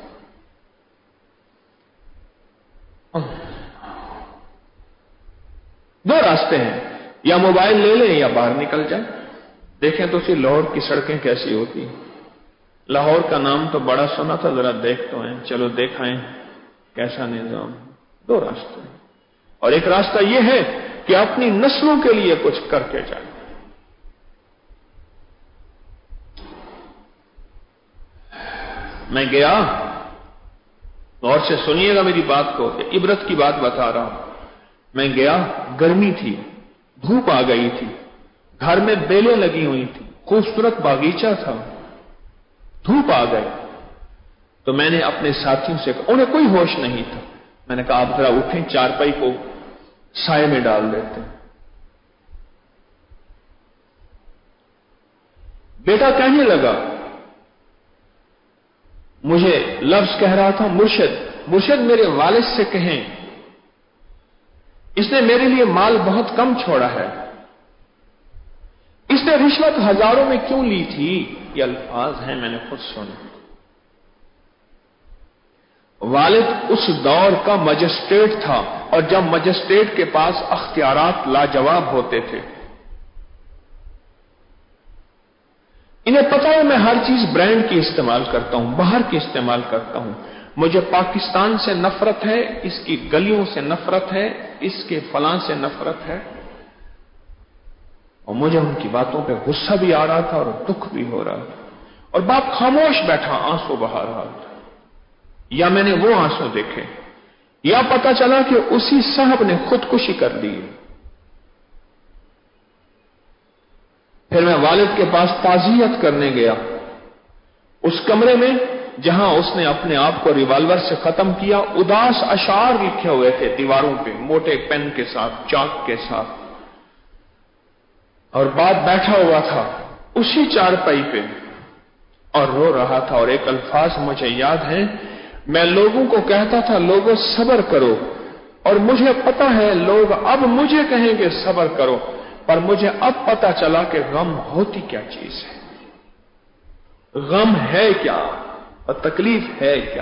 دو راستے ہیں، یا موبائل لے لیں یا باہر نکل جائیں. دیکھیں تو اسی لاہور کی سڑکیں کیسی ہوتی ہیں. لاہور کا نام تو بڑا سنا تھا، ذرا دیکھ تو ہیں، چلو دیکھائیں کیسا نظام. دو راستے ہیں، اور ایک راستہ یہ ہے کہ اپنی نسلوں کے لیے کچھ کر کے جائیں. میں گیا، غور سے سنیے گا میری بات کو، عبرت کی بات بتا رہا ہوں. میں گیا، گرمی تھی، دھوپ آ گئی تھی، گھر میں بیلیں لگی ہوئی تھی، خوبصورت باغیچہ تھا، دھوپ آ گئی. تو میں نے اپنے ساتھیوں سے کہا، انہیں کوئی ہوش نہیں تھا، میں نے کہا آپ ذرا اٹھیں، چارپائی کو سائے میں ڈال دیتے. بیٹا کہنے لگا، مجھے لفظ کہہ رہا تھا، مرشد میرے والد سے کہیں، اس نے میرے لیے مال بہت کم چھوڑا ہے، اس نے رشوت ہزاروں میں کیوں لی تھی؟ یہ الفاظ ہیں، میں نے خود سنے. والد اس دور کا مجسٹریٹ تھا، اور جب مجسٹریٹ کے پاس اختیارات لاجواب ہوتے تھے. انہیں پتا ہے میں ہر چیز برانڈ کی استعمال کرتا ہوں، باہر کی استعمال کرتا ہوں. مجھے پاکستان سے نفرت ہے، اس کی گلیوں سے نفرت ہے، اس کے فلاں سے نفرت ہے. اور مجھے ان کی باتوں پہ غصہ بھی آ رہا تھا اور دکھ بھی ہو رہا تھا، اور باپ خاموش بیٹھا آنسو بہا رہا تھا. یا میں نے وہ آنسو دیکھے، یا پتا چلا کہ اسی صاحب نے خودکشی کر لی. پھر میں والد کے پاس تعزیت کرنے گیا، اس کمرے میں جہاں اس نے اپنے آپ کو ریوالور سے ختم کیا، اداس اشعار لکھے ہوئے تھے دیواروں پہ، موٹے پین کے ساتھ، چاک کے ساتھ. اور باپ بیٹھا ہوا تھا اسی چارپائی پہ اور رو رہا تھا. اور ایک الفاظ مجھے یاد ہے، میں لوگوں کو کہتا تھا لوگوں صبر کرو، اور مجھے پتا ہے لوگ اب مجھے کہیں گے صبر کرو، پر مجھے اب پتا چلا کہ غم ہوتی کیا چیز ہے، غم ہے کیا اور تکلیف ہے کیا.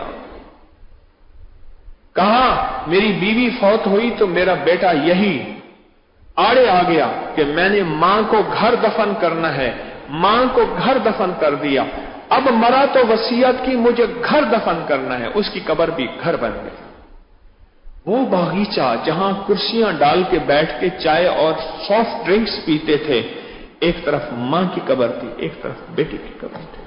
کہا میری بیوی فوت ہوئی تو میرا بیٹا یہی آڑے آ گیا کہ میں نے ماں کو گھر دفن کرنا ہے، ماں کو گھر دفن کر دیا، اب مرا تو وصیت کی مجھے گھر دفن کرنا ہے، اس کی قبر بھی گھر بن گئی. وہ باغیچہ جہاں کرسیاں ڈال کے بیٹھ کے چائے اور سافٹ ڈرنکس پیتے تھے، ایک طرف ماں کی قبر تھی، ایک طرف بیٹی کی قبر تھی.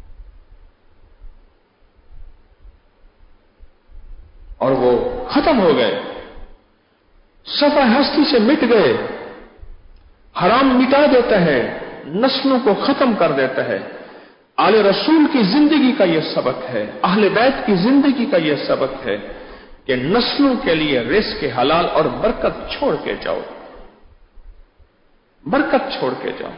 اور وہ ختم ہو گئے، صفحہ ہستی سے مٹ گئے. حرام مٹا دیتا ہے، نسلوں کو ختم کر دیتا ہے. آل رسول کی زندگی کا یہ سبق ہے، اہل بیت کی زندگی کا یہ سبق ہے کہ نسلوں کے لیے رزق حلال اور برکت چھوڑ کے جاؤ، برکت چھوڑ کے جاؤ.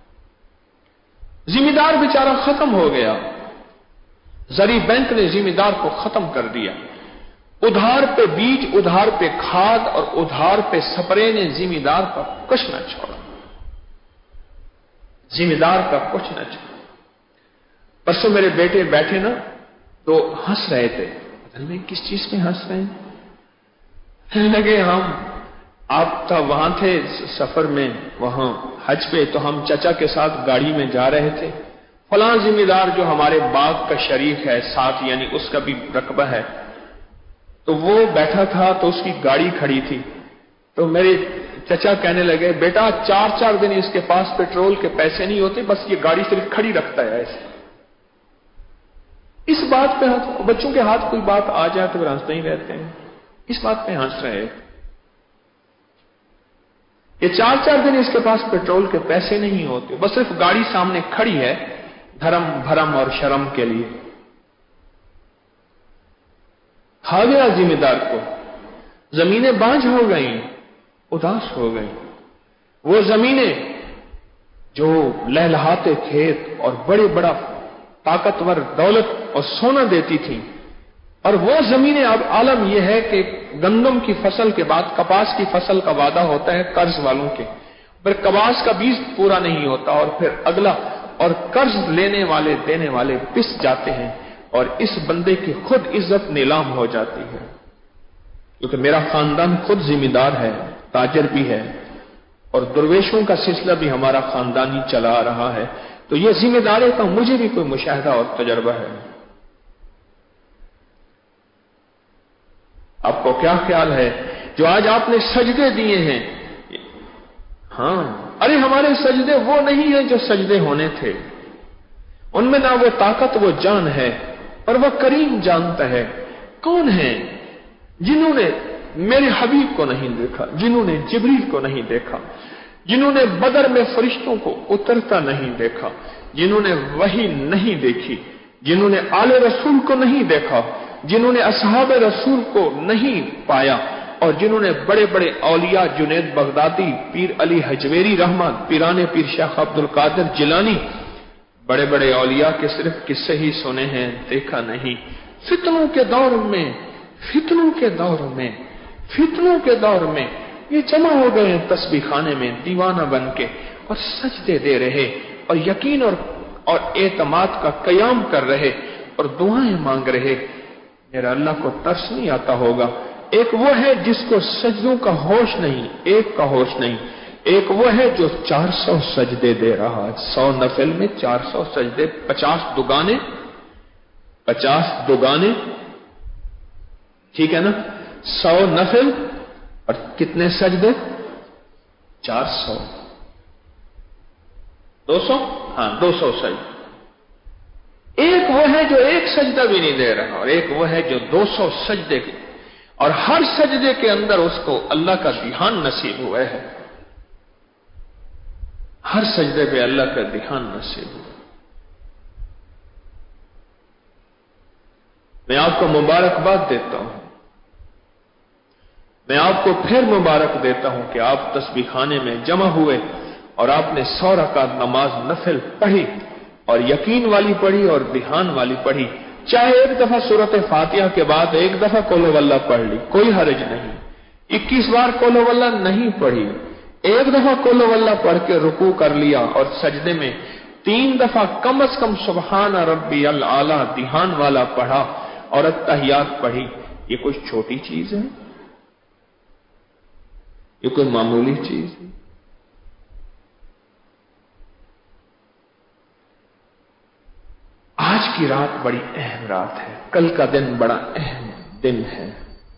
ذمہ دار بیچارہ ختم ہو گیا، زرعی بینک نے ذمہ دار کو ختم کر دیا. ادھار پہ بیج، ادھار پہ کھاد اور ادھار پہ سپرے نے ذمہ دار کا کچھ نہ چھوڑا، ذمہ دار کا کچھ نہ چھوڑا. پرسوں میرے بیٹے بیٹھے نا تو ہنس رہے تھے، پتہ نہیں کس چیز پہ ہنس رہے ہیں. کہنے لگے ہم آپ وہاں تھے سفر میں، وہاں حج پہ، تو ہم چچا کے ساتھ گاڑی میں جا رہے تھے. فلاں ذمہ دار جو ہمارے باغ کا شریک ہے ساتھ، یعنی اس کا بھی رقبہ ہے، تو وہ بیٹھا تھا تو اس کی گاڑی کھڑی تھی. تو میرے چچا کہنے لگے بیٹا 4 دن اس کے پاس پیٹرول کے پیسے نہیں ہوتے، بس یہ گاڑی صرف کھڑی رکھتا ہے ایسے. اس بات پہ بچوں کے ہاتھ کوئی بات آ جائے تو وہ ہنستے ہی رہتے ہیں، اس بات پہ ہنس رہے. یہ 4 دن اس کے پاس پیٹرول کے پیسے نہیں ہوتے، بس صرف گاڑی سامنے کھڑی ہے دھرم بھرم اور شرم کے لیے. کھا گیا ذمہ دار کو، زمینیں بانجھ ہو گئیں، اداس ہو گئیں. وہ زمینیں جو لہلہاتے کھیت اور بڑے بڑا طاقتور دولت اور سونا دیتی تھیں، اور وہ زمینیں اب عالم یہ ہے کہ گندم کی فصل کے بعد کپاس کی فصل کا وعدہ ہوتا ہے قرض والوں کے، پھر کپاس کا بیج پورا نہیں ہوتا اور پھر اگلا، اور قرض لینے والے دینے والے پس جاتے ہیں اور اس بندے کی خود عزت نیلام ہو جاتی ہے. کیونکہ میرا خاندان خود ذمہ دار ہے، تاجر بھی ہے، اور درویشوں کا سلسلہ بھی ہمارا خاندانی چلا آ رہا ہے، تو یہ ذمہ داری کا مجھے بھی کوئی مشاہدہ اور تجربہ ہے. آپ کو کیا خیال ہے جو آج آپ نے سجدے دیے ہیں؟ ہاں، ارے ہمارے سجدے وہ نہیں ہیں جو سجدے ہونے تھے. ان میں نہ وہ طاقت وہ جان ہے، اور وہ کریم جانتا ہے. کون ہیں جنہوں نے میرے حبیب کو نہیں دیکھا، جنہوں نے جبریل کو نہیں دیکھا، جنہوں نے بدر میں فرشتوں کو اترتا نہیں دیکھا، جنہوں نے وحی نہیں دیکھی، جنہوں نے آل رسول کو نہیں دیکھا، جنہوں نے اصحاب رسول کو نہیں پایا، اور جنہوں نے بڑے بڑے اولیاء جنید بغدادی، پیر علی حجویری رحمت، پیران پیر شیخ عبد القادر جیلانی، بڑے بڑے اولیاء کے صرف قصے ہی سنے ہیں، دیکھا نہیں. فتنوں کے دور میں، فتنوں کے دور میں، فتنوں کے دور میں یہ جمع ہو گئے ہیں تسبیح خانے میں دیوانہ بن کے، اور سجدے دے رہے، اور یقین اور اعتماد کا قیام کر رہے، اور دعائیں مانگ رہے. میرا اللہ کو ترس نہیں آتا ہوگا؟ ایک وہ ہے جس کو سجدوں کا ہوش نہیں، ایک کا ہوش نہیں. ایک وہ ہے جو 400 سجدے دے رہا ہے، 100 نفل میں 400 سجدے، 50 دگانے، 50 دگانے، ٹھیک ہے نا؟ 100 نفل اور کتنے سجدے؟ 400، 200، ہاں 200 سجدے. ایک وہ ہے جو ایک سجدہ بھی نہیں دے رہا، اور ایک وہ ہے جو 200 سجدے کے، اور ہر سجدے کے اندر اس کو اللہ کا دھیان نصیب ہوا ہے. ہر سجدے پہ اللہ کا دھیان نصیب ہوا. میں آپ کو مبارکباد دیتا ہوں، میں آپ کو پھر مبارک دیتا ہوں کہ آپ تسبیح خانے میں جمع ہوئے اور آپ نے 100 رکعت نماز نفل پڑھی، اور یقین والی پڑھی اور دھیان والی پڑھی. چاہے ایک دفعہ سورۃ فاتحہ کے بعد ایک دفعہ قل هو اللہ پڑھ لی، کوئی حرج نہیں. 21 بار قل هو اللہ نہیں پڑھی، ایک دفعہ قل هو اللہ پڑھ کے رکوع کر لیا، اور سجدے میں 3 دفعہ کم از کم سبحان ربی الاعلی دھیان والا پڑھا، اور التحیات پڑھی. یہ کچھ چھوٹی چیز ہے؟ یہ کوئی معمولی چیز ہے؟ آج کی رات بڑی اہم رات ہے، کل کا دن بڑا اہم دن ہے.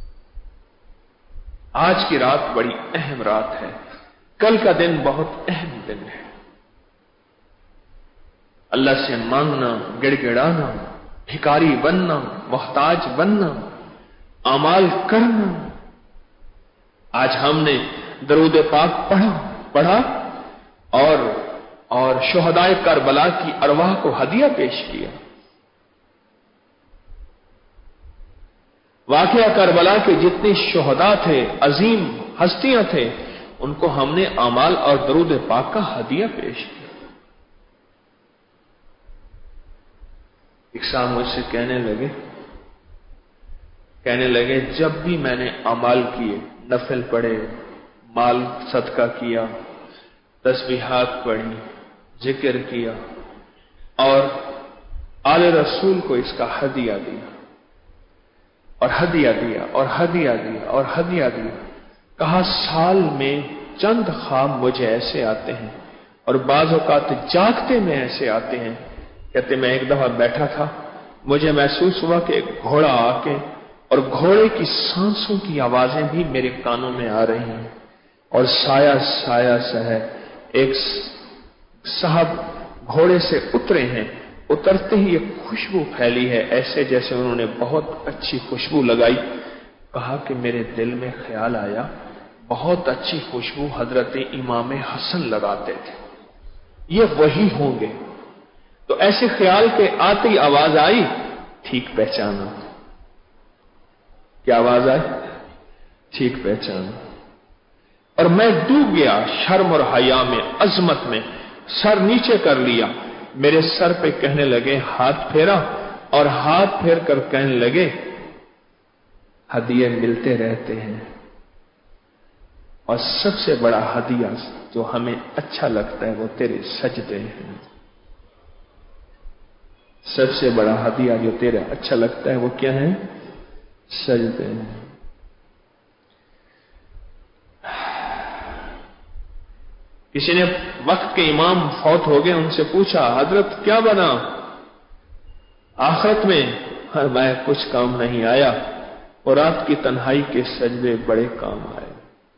آج کی رات بڑی اہم رات ہے، کل کا دن بہت اہم دن ہے. اللہ سے مانگنا، گڑ گڑانا، بھکاری بننا، محتاج بننا، اعمال کرنا. آج ہم نے درود پاک پڑھا اور شہدائے کربلا کی ارواح کو ہدیہ پیش کیا. واقعہ کربلا کے جتنے شہداء تھے، عظیم ہستیاں تھے، ان کو ہم نے اعمال اور درود پاک کا ہدیہ پیش کیا. ایک صاحب مجھ سے کہنے لگے جب بھی میں نے اعمال کیے، نفل پڑھے، مال صدقہ کیا، تسبیحات پڑھی، ذکر کیا، اور آل رسول کو اس کا ہدیہ دیا، اور ہدیہ دیا، اور ہدیہ دیا، اور ہدیہ دیا، کہا سال میں چند خواب مجھے ایسے آتے ہیں اور بعض اوقات جاگتے میں ایسے آتے ہیں. کہتے میں ایک دفعہ بیٹھا تھا, مجھے محسوس ہوا کہ ایک گھوڑا آ کے اور گھوڑے کی سانسوں کی آوازیں بھی میرے کانوں میں آ رہی ہیں, اور سایہ سایہ سا ہے. ایک صاحب گھوڑے سے اترے ہیں, اترتے ہی ایک خوشبو پھیلی ہے ایسے جیسے انہوں نے بہت اچھی خوشبو لگائی. کہا کہ میرے دل میں خیال آیا بہت اچھی خوشبو حضرت امام حسن لگاتے تھے, یہ وہی ہوں گے. تو ایسے خیال کے آتے ہی آواز آئی, ٹھیک پہچانا. کیا آواز آئی؟ ٹھیک پہچانا. اور میں ڈوب گیا شرم اور حیا میں, عظمت میں, سر نیچے کر لیا. میرے سر پہ کہنے لگے ہاتھ پھیرا, اور ہاتھ پھیر کر کہنے لگے ہدیے ملتے رہتے ہیں, اور سب سے بڑا ہدیہ جو ہمیں اچھا لگتا ہے وہ تیرے سجدے ہیں. سب سے بڑا ہدیہ جو تیرے اچھا لگتا ہے وہ کیا ہے؟ سجدے ہیں. کسی نے وقت کے امام فوت ہو گئے, ان سے پوچھا حضرت کیا بنا آخرت میں؟ میں کچھ کام نہیں آیا, اور رات کی تنہائی کے سجدے بڑے کام آئے.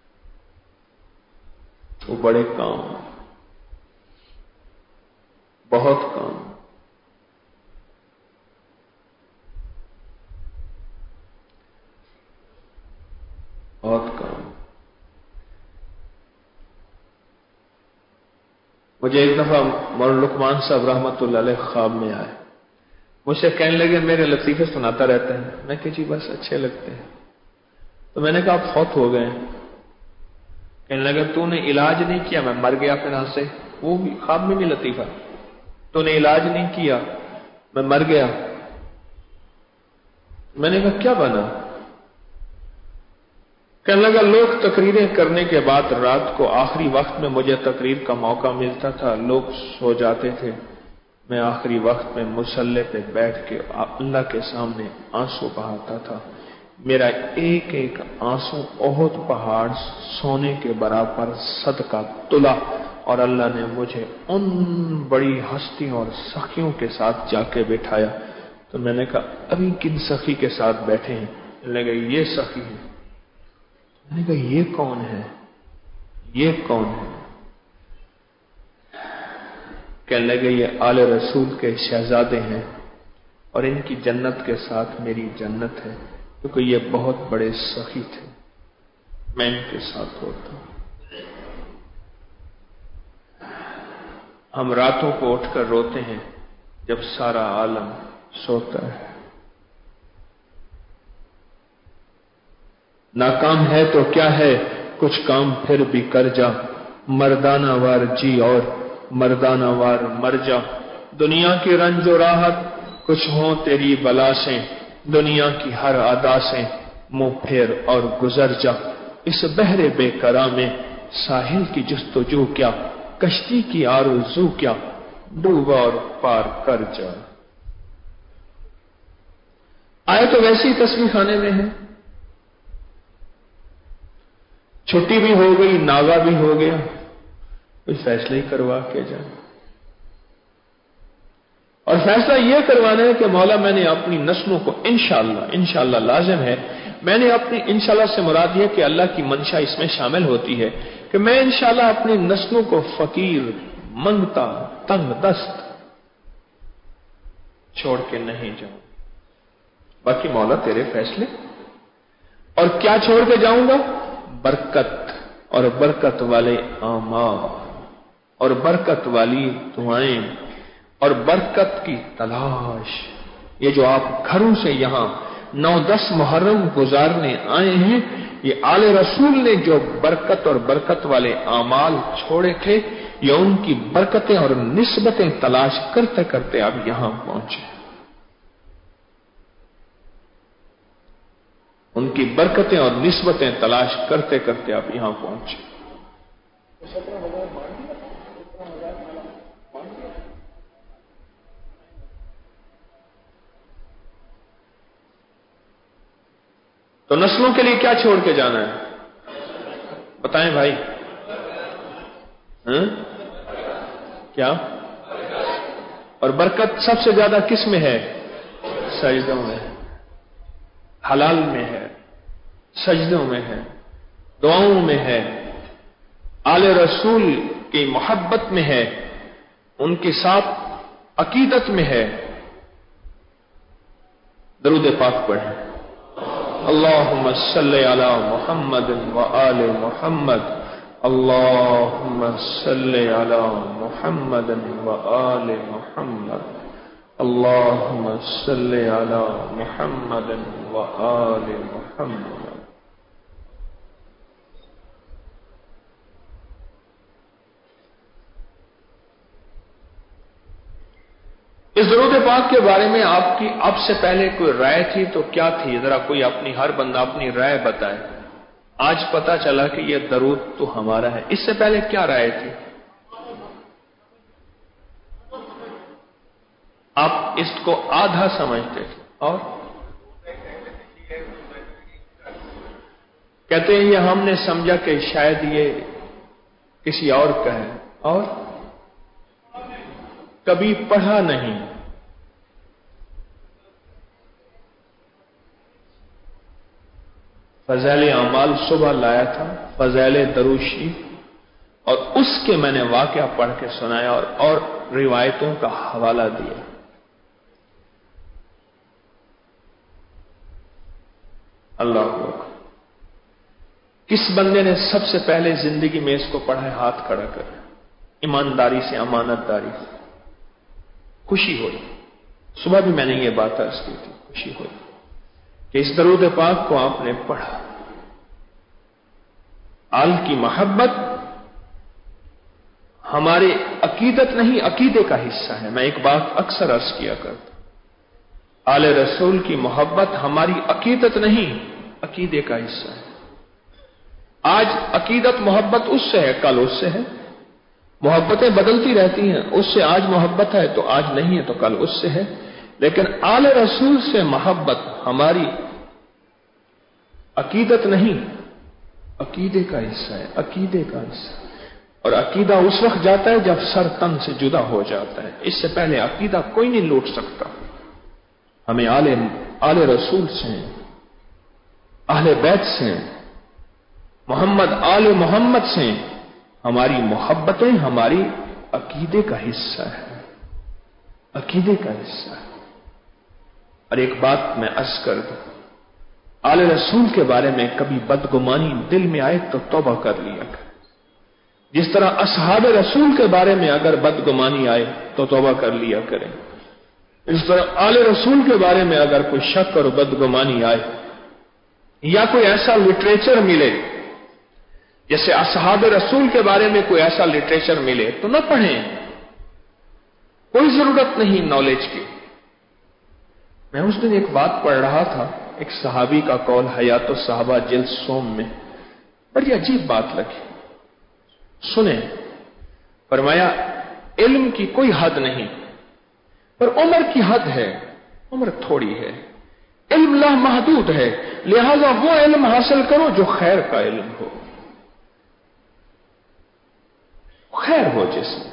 وہ بڑے کام, بہت کام. بہت کام. مجھے ایک دفعہ مولانا لقمان صاحب رحمت اللہ علیہ خواب میں آئے, مجھ سے کہنے لگے میرے لطیفے سناتا رہتا ہے. میں کہ جی بس اچھے لگتے ہیں. تو میں نے کہا آپ فوت ہو گئے. کہنے لگا تو نے علاج نہیں کیا. میں مر گیا پھر سے. وہ بھی خواب میں بھی لطیفہ, تو نے علاج نہیں کیا, میں مر گیا. میں نے کہا کیا بنا؟ کہنے لگا لوگ تقریریں کرنے کے بعد رات کو آخری وقت میں مجھے تقریر کا موقع ملتا تھا, لوگ سو جاتے تھے, میں آخری وقت میں مصلی پہ بیٹھ کے اللہ کے سامنے آنسو بہاتا تھا. میرا ایک ایک آنسو احد پہاڑ سونے کے برابر صدقہ تلا, اور اللہ نے مجھے ان بڑی ہستیوں اور سخیوں کے ساتھ جا کے بٹھایا. تو میں نے کہا ابھی کن سخی کے ساتھ بیٹھے ہیں؟ لگا یہ سخی ہے. میں نے کہا یہ کون ہے؟ یہ کون ہے؟ کہنے لگے یہ آل رسول کے شہزادے ہیں, اور ان کی جنت کے ساتھ میری جنت ہے, کیونکہ یہ بہت بڑے سخی تھے, میں ان کے ساتھ ہوتا ہوں. ہم راتوں کو اٹھ کر روتے ہیں جب سارا عالم سوتا ہے. ناکام ہے تو کیا ہے, کچھ کام پھر بھی کر جا, مردانہ وار جی اور مردانہ وار مر جا. دنیا کی رنج و راحت کچھ ہوں تیری بلا سے, دنیا کی ہر ادا سے منہ پھیر اور گزر جا. اس بحر بے قرار میں ساحل کی جستجو کیا, کشتی کی آرزو کیا, ڈوبا اور پار کر جا. آئے تو ویسی تسبیح خانے میں ہے, چھٹی بھی ہو گئی, ناغا بھی ہو گیا, کوئی فیصلہ ہی کروا کے جائے. اور فیصلہ یہ کروانا ہے کہ مولا میں نے اپنی نسلوں کو انشاءاللہ لازم ہے, میں نے اپنی انشاءاللہ سے مراد یہ کہ اللہ کی منشا اس میں شامل ہوتی ہے کہ میں انشاءاللہ اپنی نسلوں کو فقیر, منگتا, تنگ دست چھوڑ کے نہیں جاؤں. باقی مولا تیرے فیصلے. اور کیا چھوڑ کے جاؤں گا؟ برکت, اور برکت والے اعمال, اور برکت والی دعائیں, اور برکت کی تلاش. یہ جو آپ گھروں سے یہاں 9-10 محرم گزارنے آئے ہیں, یہ آل رسول نے جو برکت اور برکت والے اعمال چھوڑے تھے, یہ ان کی برکتیں اور نسبتیں تلاش کرتے کرتے اب یہاں پہنچے. ان کی برکتیں اور نسبتیں تلاش کرتے کرتے اب یہاں پہنچے. تو نسلوں کے لیے کیا چھوڑ کے جانا ہے؟ بتائیں بھائی. کیا؟ اور برکت سب سے زیادہ کس میں ہے؟ سجدوں میں ہے، حلال میں ہے، سجدوں میں ہے، دعاؤں میں ہے، آل رسول کی محبت میں ہے، ان کے ساتھ عقیدت میں ہے. درود پاک پڑھیں. اللہم صلی علی محمد و آل محمد. اللہم صلی علی محمد و آل محمد. اللہم صلی علی محمد و آل محمد. اس درود پاک کے بارے میں آپ سے پہلے کوئی رائے تھی تو کیا تھی؟ ذرا کوئی اپنی، ہر بندہ اپنی رائے بتائے. آج پتا چلا کہ یہ درود تو ہمارا ہے. اس سے پہلے کیا رائے تھی؟ آپ اس کو آدھا سمجھتے تھے اور کہتے ہیں یہ ہم نے سمجھا کہ شاید یہ کسی اور کا ہے اور کبھی پڑھا نہیں. فضائل اعمال صبح لایا تھا، فضائل دروشی، اور اس کے میں نے واقعہ پڑھ کے سنایا اور روایتوں کا حوالہ دیا. اللہ اکبر. کس بندے نے سب سے پہلے زندگی میں اس کو پڑھا ہے؟ ہاتھ کھڑا کر. ایمانداری سے، امانت داری سے. خوشی ہوئی. صبح بھی میں نے یہ بات عرض کی تھی. خوشی ہوئی کہ اس درود پاک کو آپ نے پڑھا. آل کی محبت ہمارے عقیدت نہیں، عقیدے کا حصہ ہے. میں ایک بات اکثر عرض کیا کرتا، آل رسول کی محبت ہماری عقیدت نہیں، عقیدے کا حصہ ہے. آج عقیدت محبت اس سے ہے، کل اس سے ہے. محبتیں بدلتی رہتی ہیں. اس سے آج محبت ہے تو آج نہیں ہے تو کل اس سے ہے. لیکن آل رسول سے محبت ہماری عقیدت نہیں، عقیدے کا حصہ ہے. عقیدے کا حصہ. اور عقیدہ اس وقت جاتا ہے جب سر تن سے جدا ہو جاتا ہے. اس سے پہلے عقیدہ کوئی نہیں لوٹ سکتا. ہمیں آل رسول سے، اہل بیت سے، محمد آل محمد سے ہماری محبتیں ہماری عقیدے کا حصہ ہے. عقیدے کا حصہ ہے. اور ایک بات میں عرض کر دوں، آل رسول کے بارے میں کبھی بدگمانی دل میں آئے تو توبہ کر لیا کر. جس طرح اصحاب رسول کے بارے میں اگر بدگمانی آئے تو توبہ کر لیا کریں. اس طرح آل رسول کے بارے میں اگر کوئی شک اور بدگمانی آئے یا کوئی ایسا لٹریچر ملے، جیسے اصحاب رسول کے بارے میں کوئی ایسا لٹریچر ملے تو نہ پڑھیں. کوئی ضرورت نہیں نالج کی. میں اس دن ایک بات پڑھ رہا تھا، ایک صحابی کا قول، حیات الصحابہ جلد سوم میں، بڑی عجیب بات لگی. سنیں. فرمایا علم کی کوئی حد نہیں، پر عمر کی حد ہے. عمر تھوڑی ہے، علم لامحدود ہے، لہذا وہ علم حاصل کرو جو خیر کا علم ہو، خیر ہو جس میں.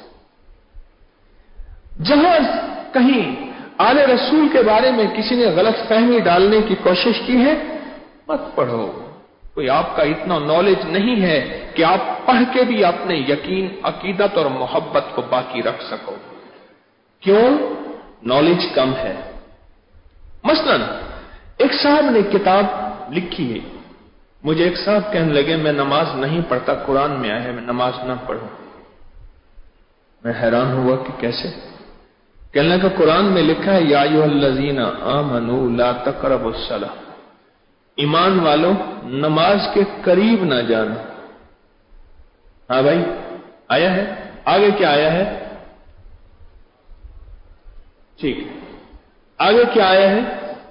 جہاں کہیں آل رسول کے بارے میں کسی نے غلط فہمی ڈالنے کی کوشش کی ہے، مت پڑھو. کوئی آپ کا اتنا نالج نہیں ہے کہ آپ پڑھ کے بھی اپنے یقین، عقیدت اور محبت کو باقی رکھ سکو. کیوں؟ نالج کم ہے. مثلا ایک صاحب نے کتاب لکھی ہے. مجھے ایک صاحب کہنے لگے میں نماز نہیں پڑھتا، قرآن میں آیا ہے میں نماز نہ پڑھوں. میں حیران ہوا کہ کیسے؟ کہنے لگا قرآن میں لکھا ہے یا ایھا الذین آمنوا لا تقربوا الصلاۃ، ایمان والو نماز کے قریب نہ جانا. ہاں بھائی آیا ہے. آگے کیا آیا ہے؟ ٹھیک ہے، آگے کیا آیا ہے؟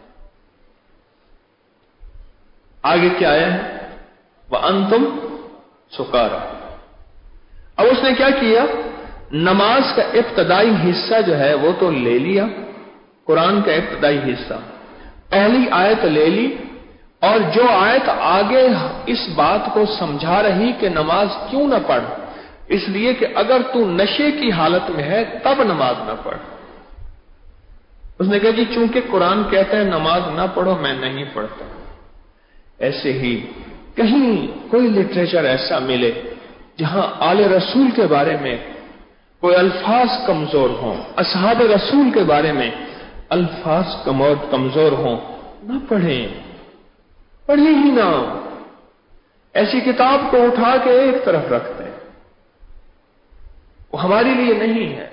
آگے کیا آیا ہے؟ وَأَنْتُمْ سُکارى. اب اس نے کیا کیا؟ نماز کا ابتدائی حصہ جو ہے وہ تو لے لیا، قرآن کا ابتدائی حصہ، پہلی آیت لے لی، اور جو آیت آگے اس بات کو سمجھا رہی کہ نماز کیوں نہ پڑھ، اس لیے کہ اگر تو نشے کی حالت میں ہے تب نماز نہ پڑھ۔ اس نے کہا جی چونکہ قرآن کہتا ہے نماز نہ پڑھو میں نہیں پڑھتا۔ ایسے ہی کہیں کوئی لٹریچر ایسا ملے جہاں آل رسول کے بارے میں کوئی الفاظ کمزور ہوں، اصحاب رسول کے بارے میں الفاظ کمزور ہوں، نہ پڑھیں، پڑھی ہی نہ۔ ایسی کتاب کو اٹھا کے ایک طرف رکھتے ہیں، وہ ہمارے لیے نہیں ہے۔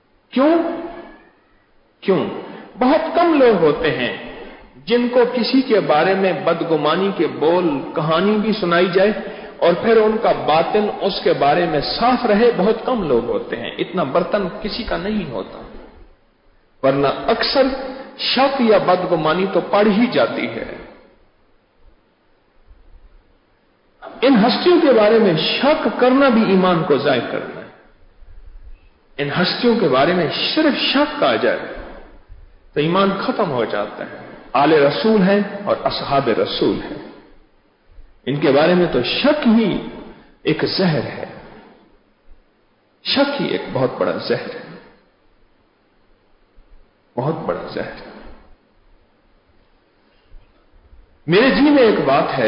کیوں؟ بہت کم لوگ ہوتے ہیں جن کو کسی کے بارے میں بدگمانی کے بول کہانی بھی سنائی جائے اور پھر ان کا باطن اس کے بارے میں صاف رہے، بہت کم لوگ ہوتے ہیں۔ اتنا برتن کسی کا نہیں ہوتا، ورنہ اکثر شک یا بدگمانی تو پڑ ہی جاتی ہے۔ ان ہستیوں کے بارے میں شک کرنا بھی ایمان کو ضائع کرنا ہے۔ ان ہستیوں کے بارے میں صرف شک آ جائے تو ایمان ختم ہو جاتا ہے۔ آل رسول ہیں اور اصحاب رسول ہیں، ان کے بارے میں تو شک ہی ایک زہر ہے، شک ہی ایک بہت بڑا زہر ہے، بہت بڑا زہر ہے۔ میرے جی میں ایک بات ہے،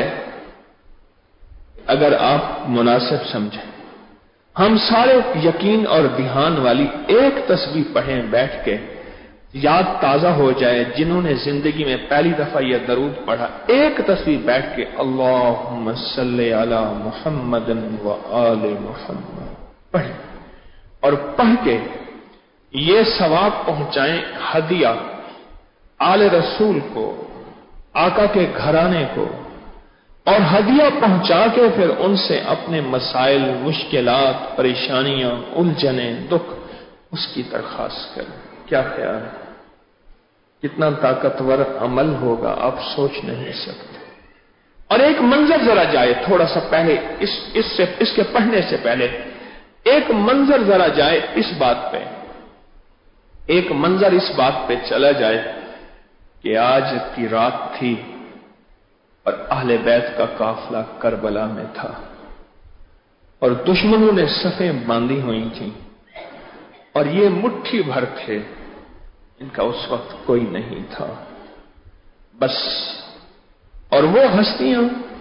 اگر آپ مناسب سمجھیں، ہم سارے یقین اور دھیان والی ایک تسبیح پڑھیں بیٹھ کے، یاد تازہ ہو جائے جنہوں نے زندگی میں پہلی دفعہ یہ درود پڑھا، ایک تسبیح بیٹھ کے اللہم صلی علی محمد و آل محمد پڑھیں، اور پڑھ کے یہ ثواب پہنچائیں ہدیہ آل رسول کو، آقا کے گھرانے کو، اور ہدیہ پہنچا کے پھر ان سے اپنے مسائل، مشکلات، پریشانیاں، الجھنیں، دکھ اس کی درخواست کریں۔ کیا خیال ہے؟ کتنا طاقتور عمل ہوگا آپ سوچ نہیں سکتے۔ اور ایک منظر ذرا جائے تھوڑا سا پہلے، اس کے پڑھنے سے پہلے ایک منظر ذرا جائے اس بات پہ، ایک منظر اس بات پہ چلا جائے کہ آج کی رات تھی اور اہل بیت کا قافلہ کربلا میں تھا اور دشمنوں نے صفیں باندھی ہوئی تھیں اور یہ مٹھی بھر تھے، ان کا اس وقت کوئی نہیں تھا بس، اور وہ ہستیاں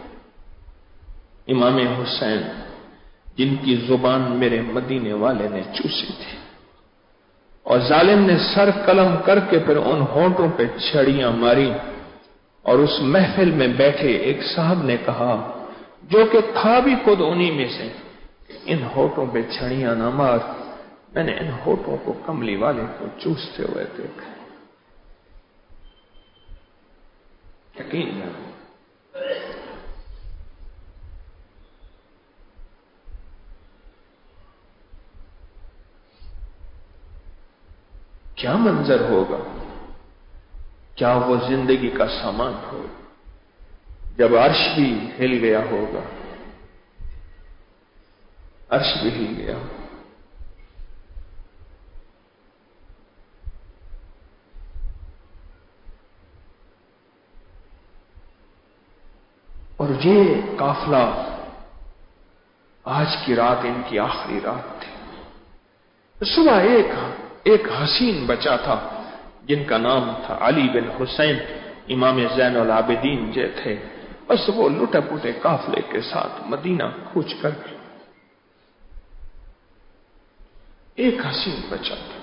امام حسین جن کی زبان میرے مدینے والے نے چوسی تھی، اور ظالم نے سر قلم کر کے پھر ان ہونٹوں پہ چھڑیاں ماری، اور اس محفل میں بیٹھے ایک صاحب نے کہا جو کہ تھا بھی خود انہی میں سے، ان ہونٹوں پہ چھڑیاں نہ مار، میں نے ان ہونٹوں کو کملی والے کو چوستے ہوئے دیکھا۔ یقین ہے کیا منظر ہوگا، کیا وہ زندگی کا سامان ہوگا جب عرش بھی ہل گیا ہوگا، عرش بھی ہل گیا ہوگا۔ اور یہ قافلہ آج کی رات ان کی آخری رات تھی۔ صبح ایک حسین بچہ تھا جن کا نام تھا علی بن حسین، امام زین العابدین جو تھے، بس وہ لٹے پٹے قافلے کے ساتھ مدینہ کوچ کر گئے۔ ایک حسین بچہ تھا،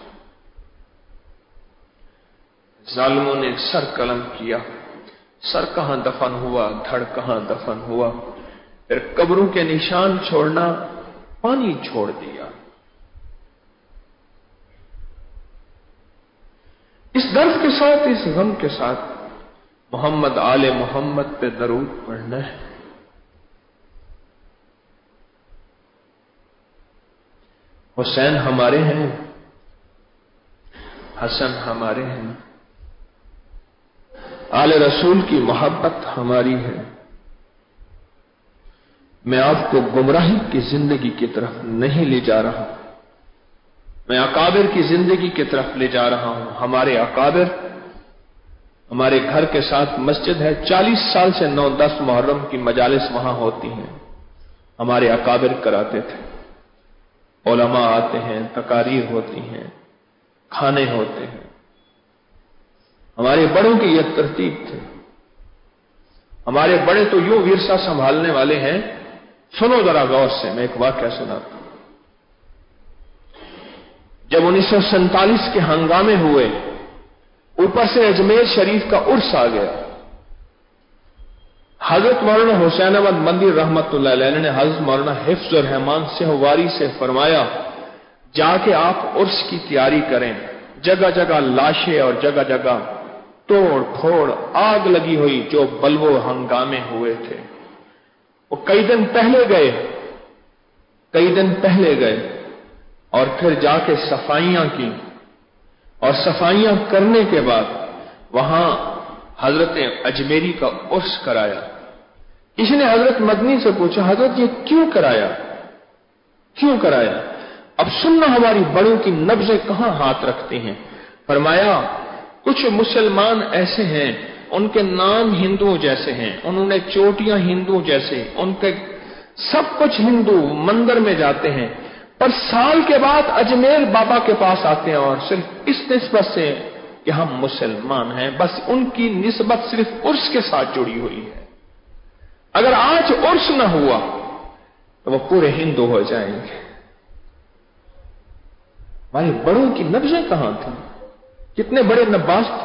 ظالموں نے سر قلم کیا، سر کہاں دفن ہوا، دھڑ کہاں دفن ہوا، پھر قبروں کے نشان چھوڑنا، پانی چھوڑ دیا۔ اس درد کے ساتھ، اس غم کے ساتھ محمد آل محمد پہ درود پڑھنا ہے۔ حسین ہمارے ہیں، حسن ہمارے ہیں، آل رسول کی محبت ہماری ہے۔ میں آپ کو گمراہی کی زندگی کی طرف نہیں لے جا رہا، میں اکابر کی زندگی کی طرف لے جا رہا ہوں۔ ہمارے اکابر ہمارے گھر کے ساتھ مسجد ہے، 40 سال سے 9-10 محرم کی مجالس وہاں ہوتی ہیں، ہمارے اکابر کراتے تھے، علماء آتے ہیں، تقاریر ہوتی ہیں، کھانے ہوتے ہیں، ہمارے بڑوں کی یہ ترتیب تھی۔ ہمارے بڑے تو یوں ورثہ سنبھالنے والے ہیں، سنو ذرا غور سے، میں ایک واقعہ سناتا ہوں۔ جب 1947 کے ہنگامے ہوئے، اوپر سے اجمیر شریف کا عرس آ گیا، حضرت مولانا حسین احمد مدنی رحمت اللہ علیہ نے حضرت مولانا حفظ الرحمان سہواری سے فرمایا، جا کے آپ عرس کی تیاری کریں۔ جگہ جگہ لاشیں اور جگہ جگہ توڑ پھوڑ، آگ لگی ہوئی، جو بلو ہنگامے ہوئے تھے۔ وہ کئی دن پہلے گئے اور پھر جا کے صفائیاں کی، اور صفائیاں کرنے کے بعد وہاں حضرت اجمیری کا عرس کرایا۔ اس نے حضرت مدنی سے پوچھا، حضرت یہ کیوں کرایا؟ اب سننا ہماری بڑوں کی نبضیں کہاں ہاتھ رکھتی ہیں۔ فرمایا، کچھ مسلمان ایسے ہیں، ان کے نام ہندوؤں جیسے ہیں، انہوں نے چوٹیاں ہندوؤں جیسے، ان کے سب کچھ ہندو، مندر میں جاتے ہیں، پر سال کے بعد اجمیر بابا کے پاس آتے ہیں، اور صرف اس نسبت سے کہ ہم مسلمان ہیں، بس ان کی نسبت صرف عرس کے ساتھ جڑی ہوئی ہے۔ اگر آج عرس نہ ہوا تو وہ پورے ہندو ہو جائیں گے۔ ہمارے بڑوں کی نبضیں کہاں تھیں؟ کتنے بڑے نباز تھے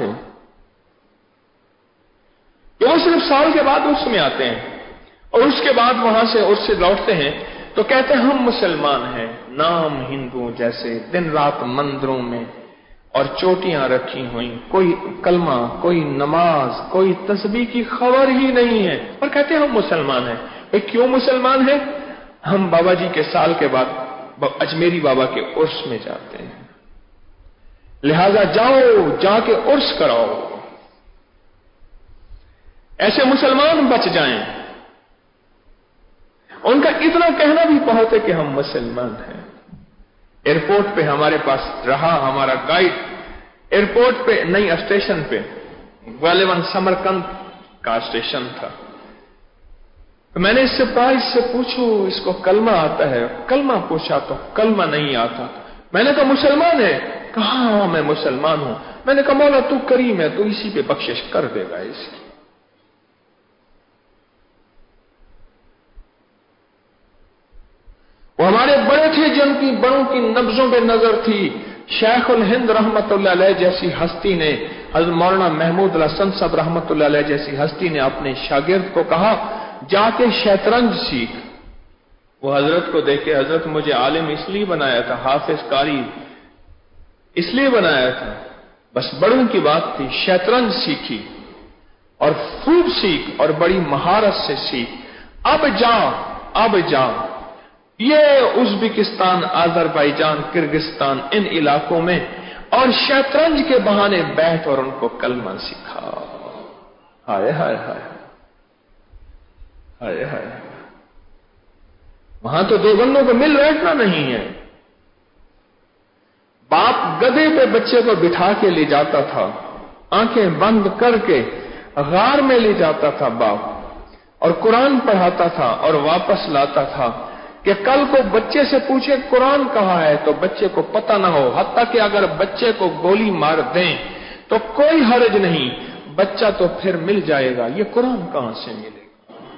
کہ وہ صرف سال کے بعد عرس میں آتے ہیں، اور اس کے بعد وہاں سے عرس سے لوٹتے ہیں تو کہتے ہیں ہم مسلمان ہیں، نام ہندو جیسے، دن رات مندروں میں اور چوٹیاں رکھی ہوئی، کوئی کلمہ، کوئی نماز، کوئی تسبیح کی خبر ہی نہیں ہے، اور کہتے ہیں ہم مسلمان ہیں۔ بھئی کیوں مسلمان ہیں؟ ہم بابا جی کے سال کے بعد اجمیری بابا کے عرس میں جاتے ہیں، لہذا جاؤ، جا کے عرس کراؤ۔ ایسے مسلمان بچ جائیں۔ ان کا اتنا کہنا بھی بہت ہے کہ ہم مسلمان ہیں۔ ایئرپورٹ پہ ہمارے پاس رہا ہمارا گائیڈ، ایئرپورٹ پہ نہیں، اسٹیشن پہ، غالباً سمرقند کا اسٹیشن تھا، تو میں نے اس سے کہا، اس سے پوچھو اس کو کلمہ آتا ہے؟ کلمہ پوچھا تو کلمہ نہیں آتا۔ میں نے کہا مسلمان ہے؟ کہا ہاں میں مسلمان ہوں۔ میں نے کہا مولا تو کریم ہے، تو اسی پہ بخشش کر دے گا اس کی۔ وہ ہمارے بڑے تھے جن کی بڑوں کی نبضوں پہ نظر تھی۔ شیخ الہند رحمت اللہ علیہ جیسی ہستی نے، حضرت مولانا محمود الحسن صاحب رحمت اللہ علیہ جیسی ہستی نے اپنے شاگرد کو کہا، جا کے شطرنج سیکھ۔ وہ حضرت کو دیکھے، حضرت مجھے عالم اس لیے بنایا تھا، حافظ قاری اس لیے بنایا تھا، بس بڑوں کی بات تھی، شطرنج سیکھی اور خوب سیکھ اور بڑی مہارت سے سیکھ، اب جا یہ ازبکستان، آذربائیجان، کرگستان، ان علاقوں میں اور شطرنج کے بہانے بیٹھ اور ان کو کلمہ سکھا۔ ہائے ہائے ہائے ہائے ہائے، وہاں تو دو بندوں کو مل بیٹھنا نہیں ہے۔ باپ گدھے پہ بچے کو بٹھا کے لے جاتا تھا، آنکھیں بند کر کے غار میں لے جاتا تھا باپ، اور قرآن پڑھاتا تھا اور واپس لاتا تھا کہ کل کو بچے سے پوچھے قرآن کہاں ہے تو بچے کو پتہ نہ ہو، حتیٰ کہ اگر بچے کو گولی مار دیں تو کوئی حرج نہیں، بچہ تو پھر مل جائے گا، یہ قرآن کہاں سے ملے گا؟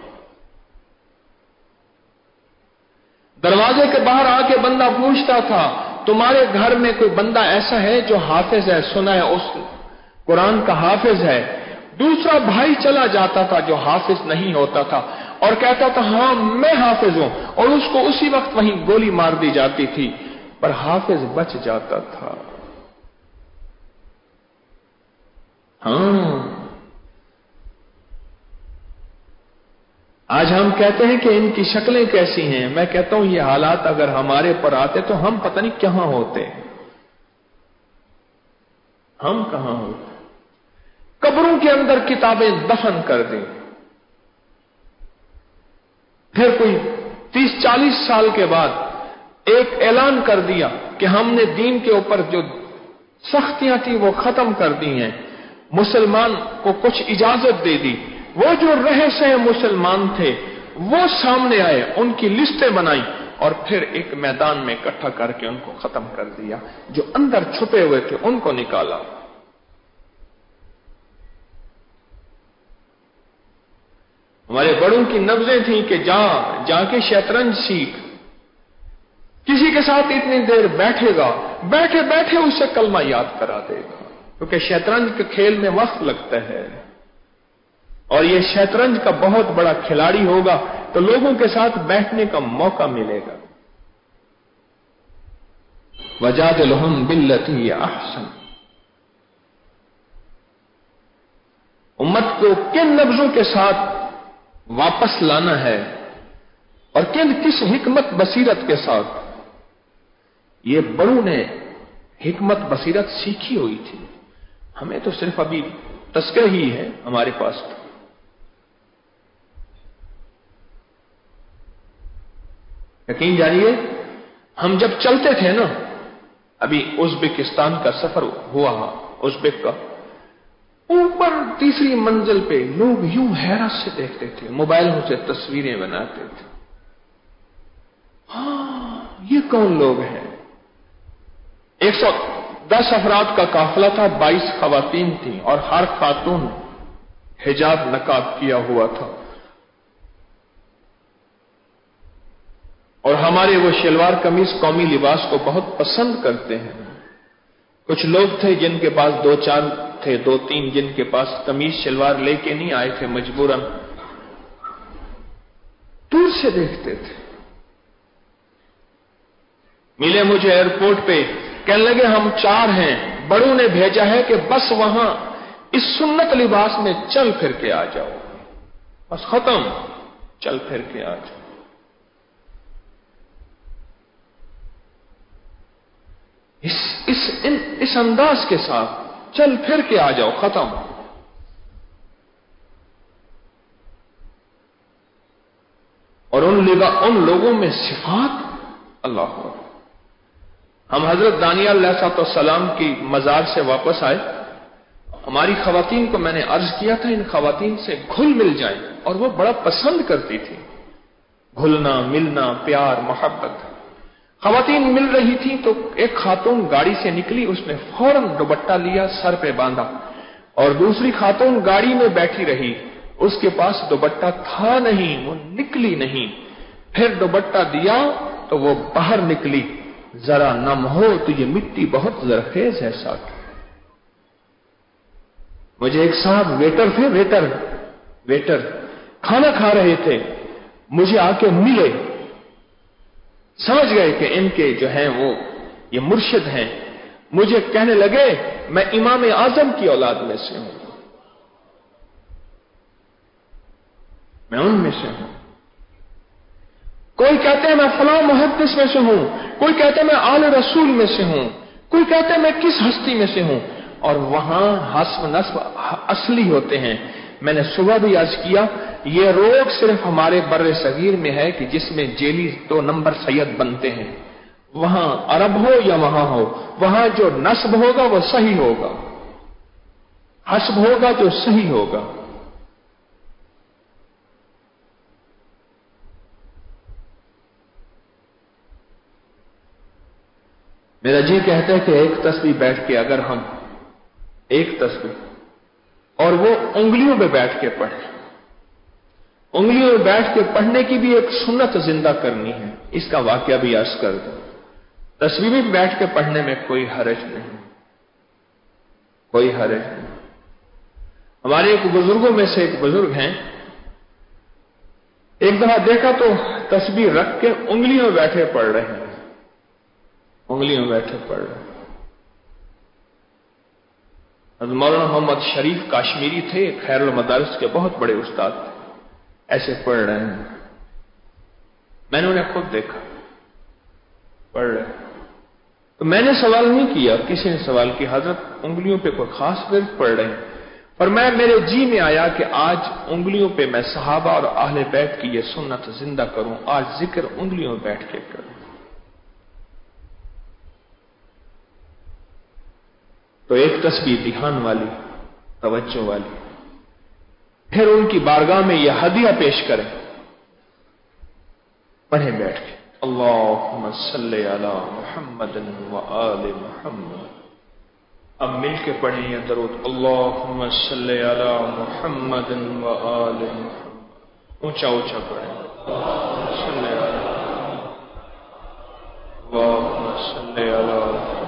دروازے کے باہر آ کے بندہ پوچھتا تھا، تمہارے گھر میں کوئی بندہ ایسا ہے جو حافظ ہے، سنا ہے اس قرآن کا حافظ ہے؟ دوسرا بھائی چلا جاتا تھا جو حافظ نہیں ہوتا تھا اور کہتا تھا ہاں میں حافظ ہوں، اور اس کو اسی وقت وہیں گولی مار دی جاتی تھی، پر حافظ بچ جاتا تھا۔ ہاں، آج ہم کہتے ہیں کہ ان کی شکلیں کیسی ہیں، میں کہتا ہوں یہ حالات اگر ہمارے پر آتے تو ہم پتہ نہیں کہاں ہوتے، ہم کہاں ہوتے؟ قبروں کے اندر کتابیں دفن کر دیں، پھر کوئی 30-40 سال کے بعد ایک اعلان کر دیا کہ ہم نے دین کے اوپر جو سختیاں تھیں وہ ختم کر دی ہیں، مسلمان کو کچھ اجازت دے دی. وہ جو رہے سہے مسلمان تھے وہ سامنے آئے، ان کی لسٹیں بنائی اور پھر ایک میدان میں اکٹھا کر کے ان کو ختم کر دیا. جو اندر چھپے ہوئے تھے ان کو نکالا. ہمارے بڑوں کی نبضیں تھیں کہ جا کے شطرنج سیکھ. کسی کے ساتھ اتنی دیر بیٹھے گا، بیٹھے بیٹھے اسے کلمہ یاد کرا دے گا، کیونکہ شطرنج کے کھیل میں وقت لگتا ہے. اور یہ شطرنج کا بہت بڑا کھلاڑی ہوگا تو لوگوں کے ساتھ بیٹھنے کا موقع ملے گا. وَجَادِلْهُمْ بِالَّتِي هِيَ أَحْسَنُ. امت کو کن لفظوں کے ساتھ واپس لانا ہے اور کس حکمت بصیرت کے ساتھ. یہ بڑوں نے حکمت بصیرت سیکھی ہوئی تھی، ہمیں تو صرف ابھی تذکرہ ہی ہے ہمارے پاس. یقین جانیے ہم جب چلتے تھے نا، ابھی ازبکستان کا سفر ہوا، ازبک کا، اوپر تیسری منزل پہ لوگ یوں حیرت سے دیکھتے تھے، موبائلوں سے تصویریں بناتے تھے. ہاں یہ کون لوگ ہیں؟ 110 افراد کا قافلہ تھا، 22 خواتین تھیں اور ہر خاتون حجاب نقاب کیا ہوا تھا. اور ہمارے وہ شلوار قمیص قومی لباس کو بہت پسند کرتے ہیں. کچھ لوگ تھے جن کے پاس 2-4 تھے، 2-3 جن کے پاس قمیص شلوار لے کے نہیں آئے تھے، مجبوراً دور سے دیکھتے تھے. ملے مجھے ایئرپورٹ پہ، کہنے لگے ہم 4 ہیں، بڑوں نے بھیجا ہے کہ بس وہاں اس سنت لباس میں چل پھر کے آ جاؤ، بس ختم، چل پھر کے آ جاؤ. اس انداز کے ساتھ چل پھر کے آ جاؤ، ختم. اور ان لوگوں میں صفات، اللہ کو. ہم حضرت دانیال علیہ السلام کی مزار سے واپس آئے. ہماری خواتین کو میں نے عرض کیا تھا ان خواتین سے گھل مل جائیں، اور وہ بڑا پسند کرتی تھی گھلنا ملنا، پیار محبت. خواتین مل رہی تھیں تو ایک خاتون گاڑی سے نکلی، اس نے فوراً دوپٹہ لیا، سر پہ باندھا، اور دوسری خاتون گاڑی میں بیٹھی رہی، اس کے پاس دوپٹہ تھا نہیں، وہ نکلی نہیں. پھر دوپٹہ دیا تو وہ باہر نکلی. ذرا نم ہو تو یہ مٹی بہت زرخیز ہے ساتھ. مجھے ایک صاحب ویٹر تھے، ویٹر کھانا کھا رہے تھے، مجھے آ کے ملے، سمجھ گئے کہ ان کے جو ہیں وہ یہ مرشد ہیں. مجھے کہنے لگے میں امام اعظم کی اولاد میں سے ہوں، میں ان میں سے ہوں. کوئی کہتے ہیں میں فلاں محدث میں سے ہوں، کوئی کہتے ہیں میں آل رسول میں سے ہوں، کوئی کہتے ہیں میں کس ہستی میں سے ہوں. اور وہاں حسب نسب اصلی ہوتے ہیں. میں نے صبح بھی عرض کیا یہ روگ صرف ہمارے بر صغیر میں ہے کہ جس میں جیلی 2 نمبر سید بنتے ہیں. وہاں عرب ہو یا وہاں ہو، وہاں جو نسب ہوگا وہ صحیح ہوگا، حسب ہوگا جو صحیح ہوگا. میرا جی کہتا ہے کہ ایک تسبیح بیٹھ کے اگر ہم ایک تسبیح اور وہ انگلیوں پہ بیٹھ کے پڑھیں، انگلیوں پہ بیٹھ کے پڑھنے کی بھی ایک سنت زندہ کرنی ہے. اس کا واقعہ بھی عرض کر دوں. تسبیح میں بیٹھ کے پڑھنے میں کوئی حرج نہیں، کوئی حرج نہیں. ہمارے ایک بزرگوں میں سے ایک بزرگ ہیں، ایک دفعہ دیکھا تو تسبیح رکھ کے انگلیوں میں بیٹھے پڑھ رہے ہیں، انگلیوں میں بیٹھے پڑھ رہے ہیں. مولانا محمد شریف کاشمیری تھے، خیر المدارس کے بہت بڑے استاد تھے، ایسے پڑھ رہے ہیں. میں نے انہیں خود دیکھا پڑھ رہے ہیں. تو میں نے سوال نہیں کیا، کسی نے سوال کیا حضرت انگلیوں پہ کوئی خاص ورد پڑھ رہے ہیں؟ اور میرے جی میں آیا کہ آج انگلیوں پہ میں صحابہ اور اہل بیت کی یہ سنت زندہ کروں، آج ذکر انگلیوں میں بیٹھ کے کروں. تو ایک تسبیح دھیان والی، توجہ والی، پھر ان کی بارگاہ میں یہ ہدیہ پیش کریں، پڑھیں بیٹھ کے اللہم صلی علی محمد و آل محمد. اب مل کے پڑھیں یہ درود اللہم صلی علی محمد و آل محمد. اونچا اونچا پڑھیں صلی علی اللہم صلی علی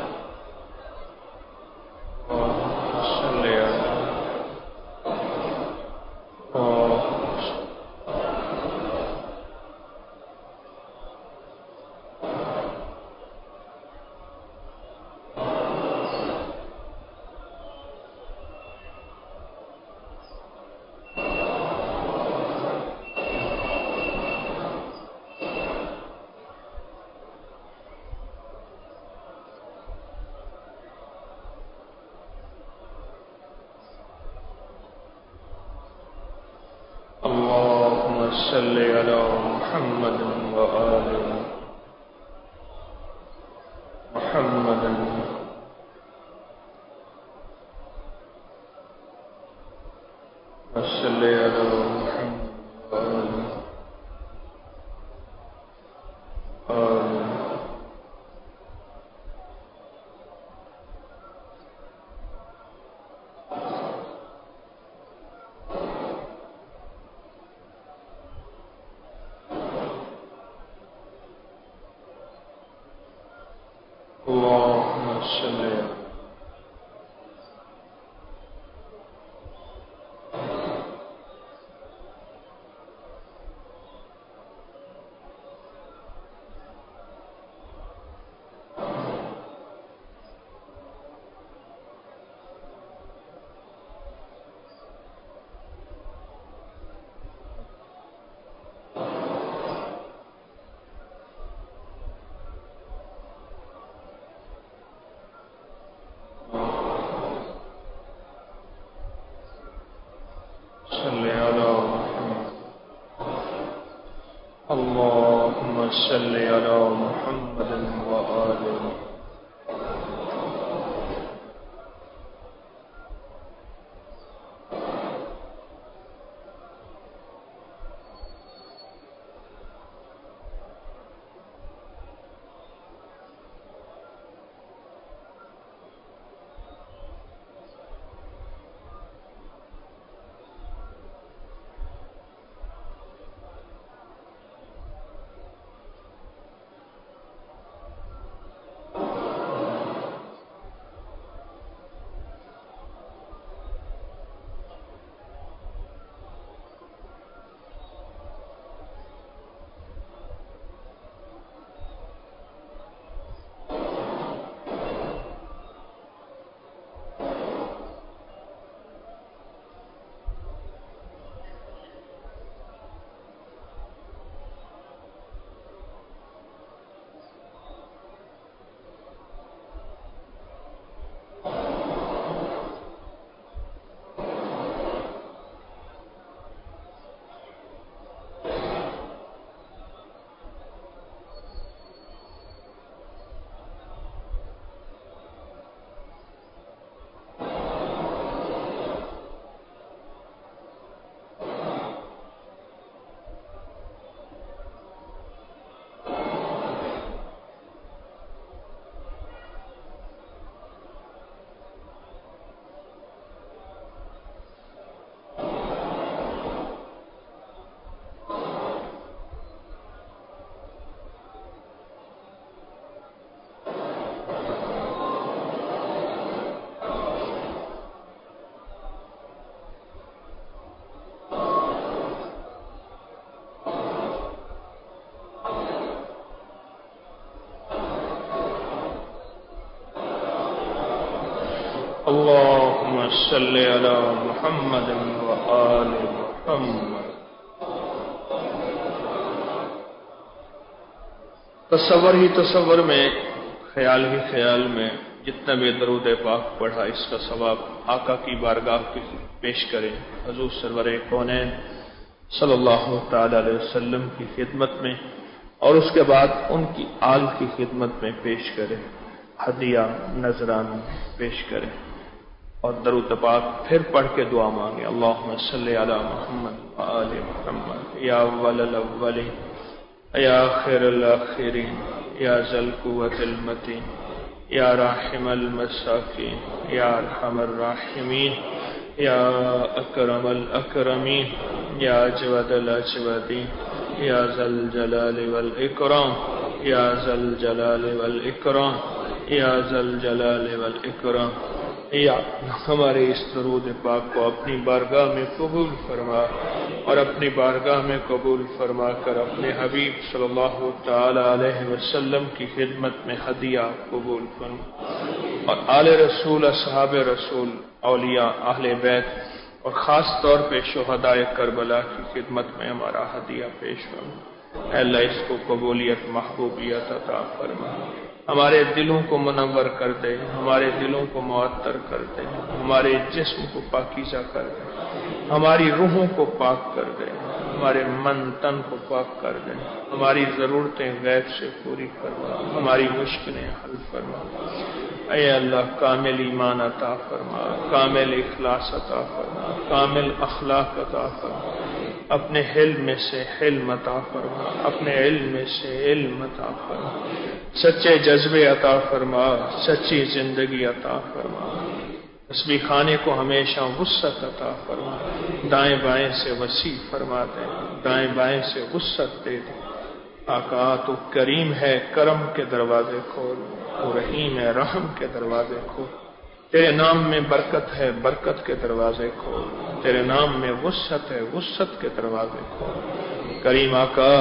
صلی علی صلی علی محمد و آل محمد. صلی علی محمد و آل اللہم صلی علی اللہم صلی علی محمد و آل محمد. اللہم صلی علی محمد و آل محمد. تصور ہی تصور میں، خیال ہی خیال میں جتنا بھی درود پاک پڑھا اس کا ثواب آقا کی بارگاہ کی پیش کریں، حضور سرور کونین صلی اللہ تعالی علیہ وسلم کی خدمت میں، اور اس کے بعد ان کی آل کی خدمت میں پیش کریں، ہدیہ نذرانہ پیش کریں. اور درود پاک پھر پڑھ کے دعا مانگے. اللہم صلی علی محمد وآل محمد یا اول الاولین یا آخر الاخرین یا ذی القوۃ المتین یا راحم المساکین یا ارحم الراحمین یا اکرم الاکرمین یا اجود الاجودین یا ذی الجلال والاکرام یا ذی الجلال والاکرام یا ذی الجلال والاکرام. یا ہمارے اس درود پاک کو اپنی بارگاہ میں قبول فرما اور اپنی بارگاہ میں قبول فرما کر اپنے حبیب صلی اللہ تعالی علیہ وسلم کی خدمت میں ہدیہ قبول فرما اور آل رسول، اصحاب رسول، اولیاء، اہل بیت اور خاص طور پہ شہدائے کربلا کی خدمت میں ہمارا ہدیہ پیش فرما. اے اللہ اس کو قبولیت، محبوبیت عطا فرما. ہمارے دلوں کو منور کر دے، ہمارے دلوں کو معطر کر دے، ہمارے جسم کو پاکیزہ کر دے، ہماری روحوں کو پاک کر دے، ہمارے من تن کو پاک کر دے، ہماری ضرورتیں غیب سے پوری فرما، ہماری مشکلیں حل فرما. اے اللہ کامل ایمان عطا فرما، کامل اخلاص عطا فرما، کامل اخلاق عطا فرما. اپنے حلم میں سے حلم عطا فرما، اپنے علم میں سے علم عطا فرما. سچے جذبے عطا فرما، سچی زندگی عطا فرما. تسبیح خانے کو ہمیشہ وسعت عطا فرما. دائیں بائیں سے وسیع فرما دے، دائیں بائیں سے وسعت دے دے. آقا تو کریم ہے، کرم کے دروازے کھول. تو رحیم ہے، رحم کے دروازے کھول. تیرے نام میں برکت ہے، برکت کے دروازے کھول. تیرے نام میں وسعت ہے، وسعت کے دروازے کھول. کریم آقا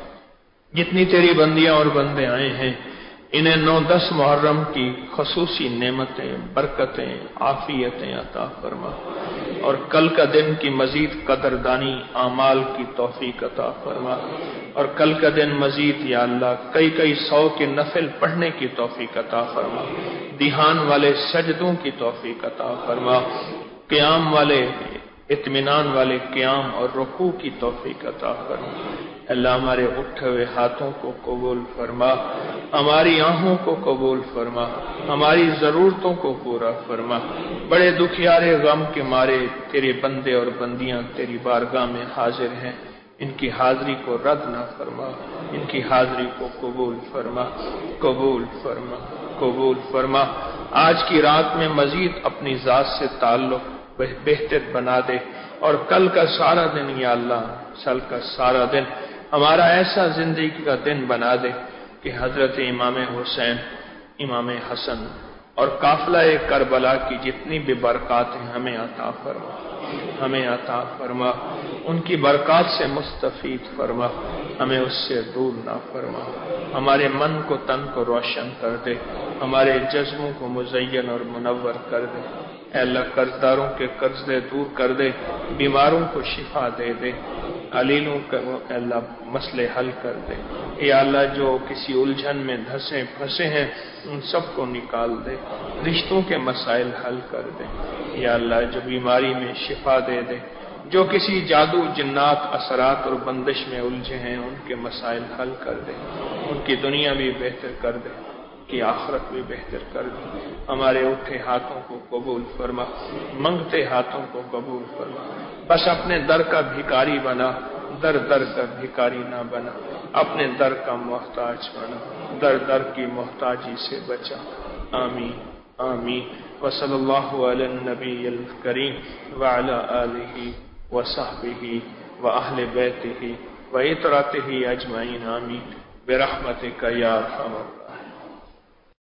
جتنی تیری بندیاں اور بندے آئے ہیں انہیں 9-10 محرم کی خصوصی نعمتیں، برکتیں، عافیتیں عطا فرما اور کل کا دن کی مزید قدردانی، اعمال کی توفیق عطا فرما اور کل کا دن مزید یا اللہ کئی 100 کے نفل پڑھنے کی توفیق عطا فرما. دھیان والے سجدوں کی توفیق عطا فرما. قیام والے، اطمینان والے قیام اور رکوع کی توفیق عطا فرما. اللہ ہمارے اٹھے ہوئے ہاتھوں کو قبول فرما، ہماری آنکھوں کو قبول فرما، ہماری ضرورتوں کو پورا فرما. بڑے دکھیارے غم کے مارے تیرے بندے اور بندیاں تیری بارگاہ میں حاضر ہیں. ان کی حاضری کو رد نہ فرما، ان کی حاضری کو قبول فرما، قبول فرما، قبول فرما. آج کی رات میں مزید اپنی ذات سے تعلق بہتر بنا دے اور کل کا سارا دن یا اللہ، کل کا سارا دن ہمارا ایسا زندگی کا دن بنا دے کہ حضرت امام حسین، امام حسن اور قافلہ کربلا کی جتنی بھی برکات ہیں ہمیں عطا فرما، ہمیں عطا فرما. ان کی برکات سے مستفید فرما، ہمیں اس سے دور نہ فرما. ہمارے من کو، تن کو روشن کر دے، ہمارے جذبوں کو مزین اور منور کر دے. اے اللہ قرضداروں کے قرضے دور کر دے، بیماروں کو شفا دے دے، علیلوں کا اللہ مسئلے حل کر دے. یا اللہ جو کسی الجھن میں پھنسے ہیں ان سب کو نکال دے، رشتوں کے مسائل حل کر دے. یا اللہ جو بیماری میں شفا دے دے، جو کسی جادو، جنات، اثرات اور بندش میں الجھے ہیں ان کے مسائل حل کر دے، ان کی دنیا بھی بہتر کر دے، کی آخرت بھی بہتر کر دے. ہمارے اٹھے ہاتھوں کو قبول فرما، منگتے ہاتھوں کو قبول فرما. بس اپنے در کا بھکاری بنا، در کا بھکاری نہ بنا. اپنے در کا محتاج بنا، در کی محتاجی سے بچا. آمین آمین. وصلی اللہ علی النبی الکریم وعلی آلہ وصحبہ واہل بیتہ وعترتہ اجمعین. آمین برحمتک یا ارحم الراحمین.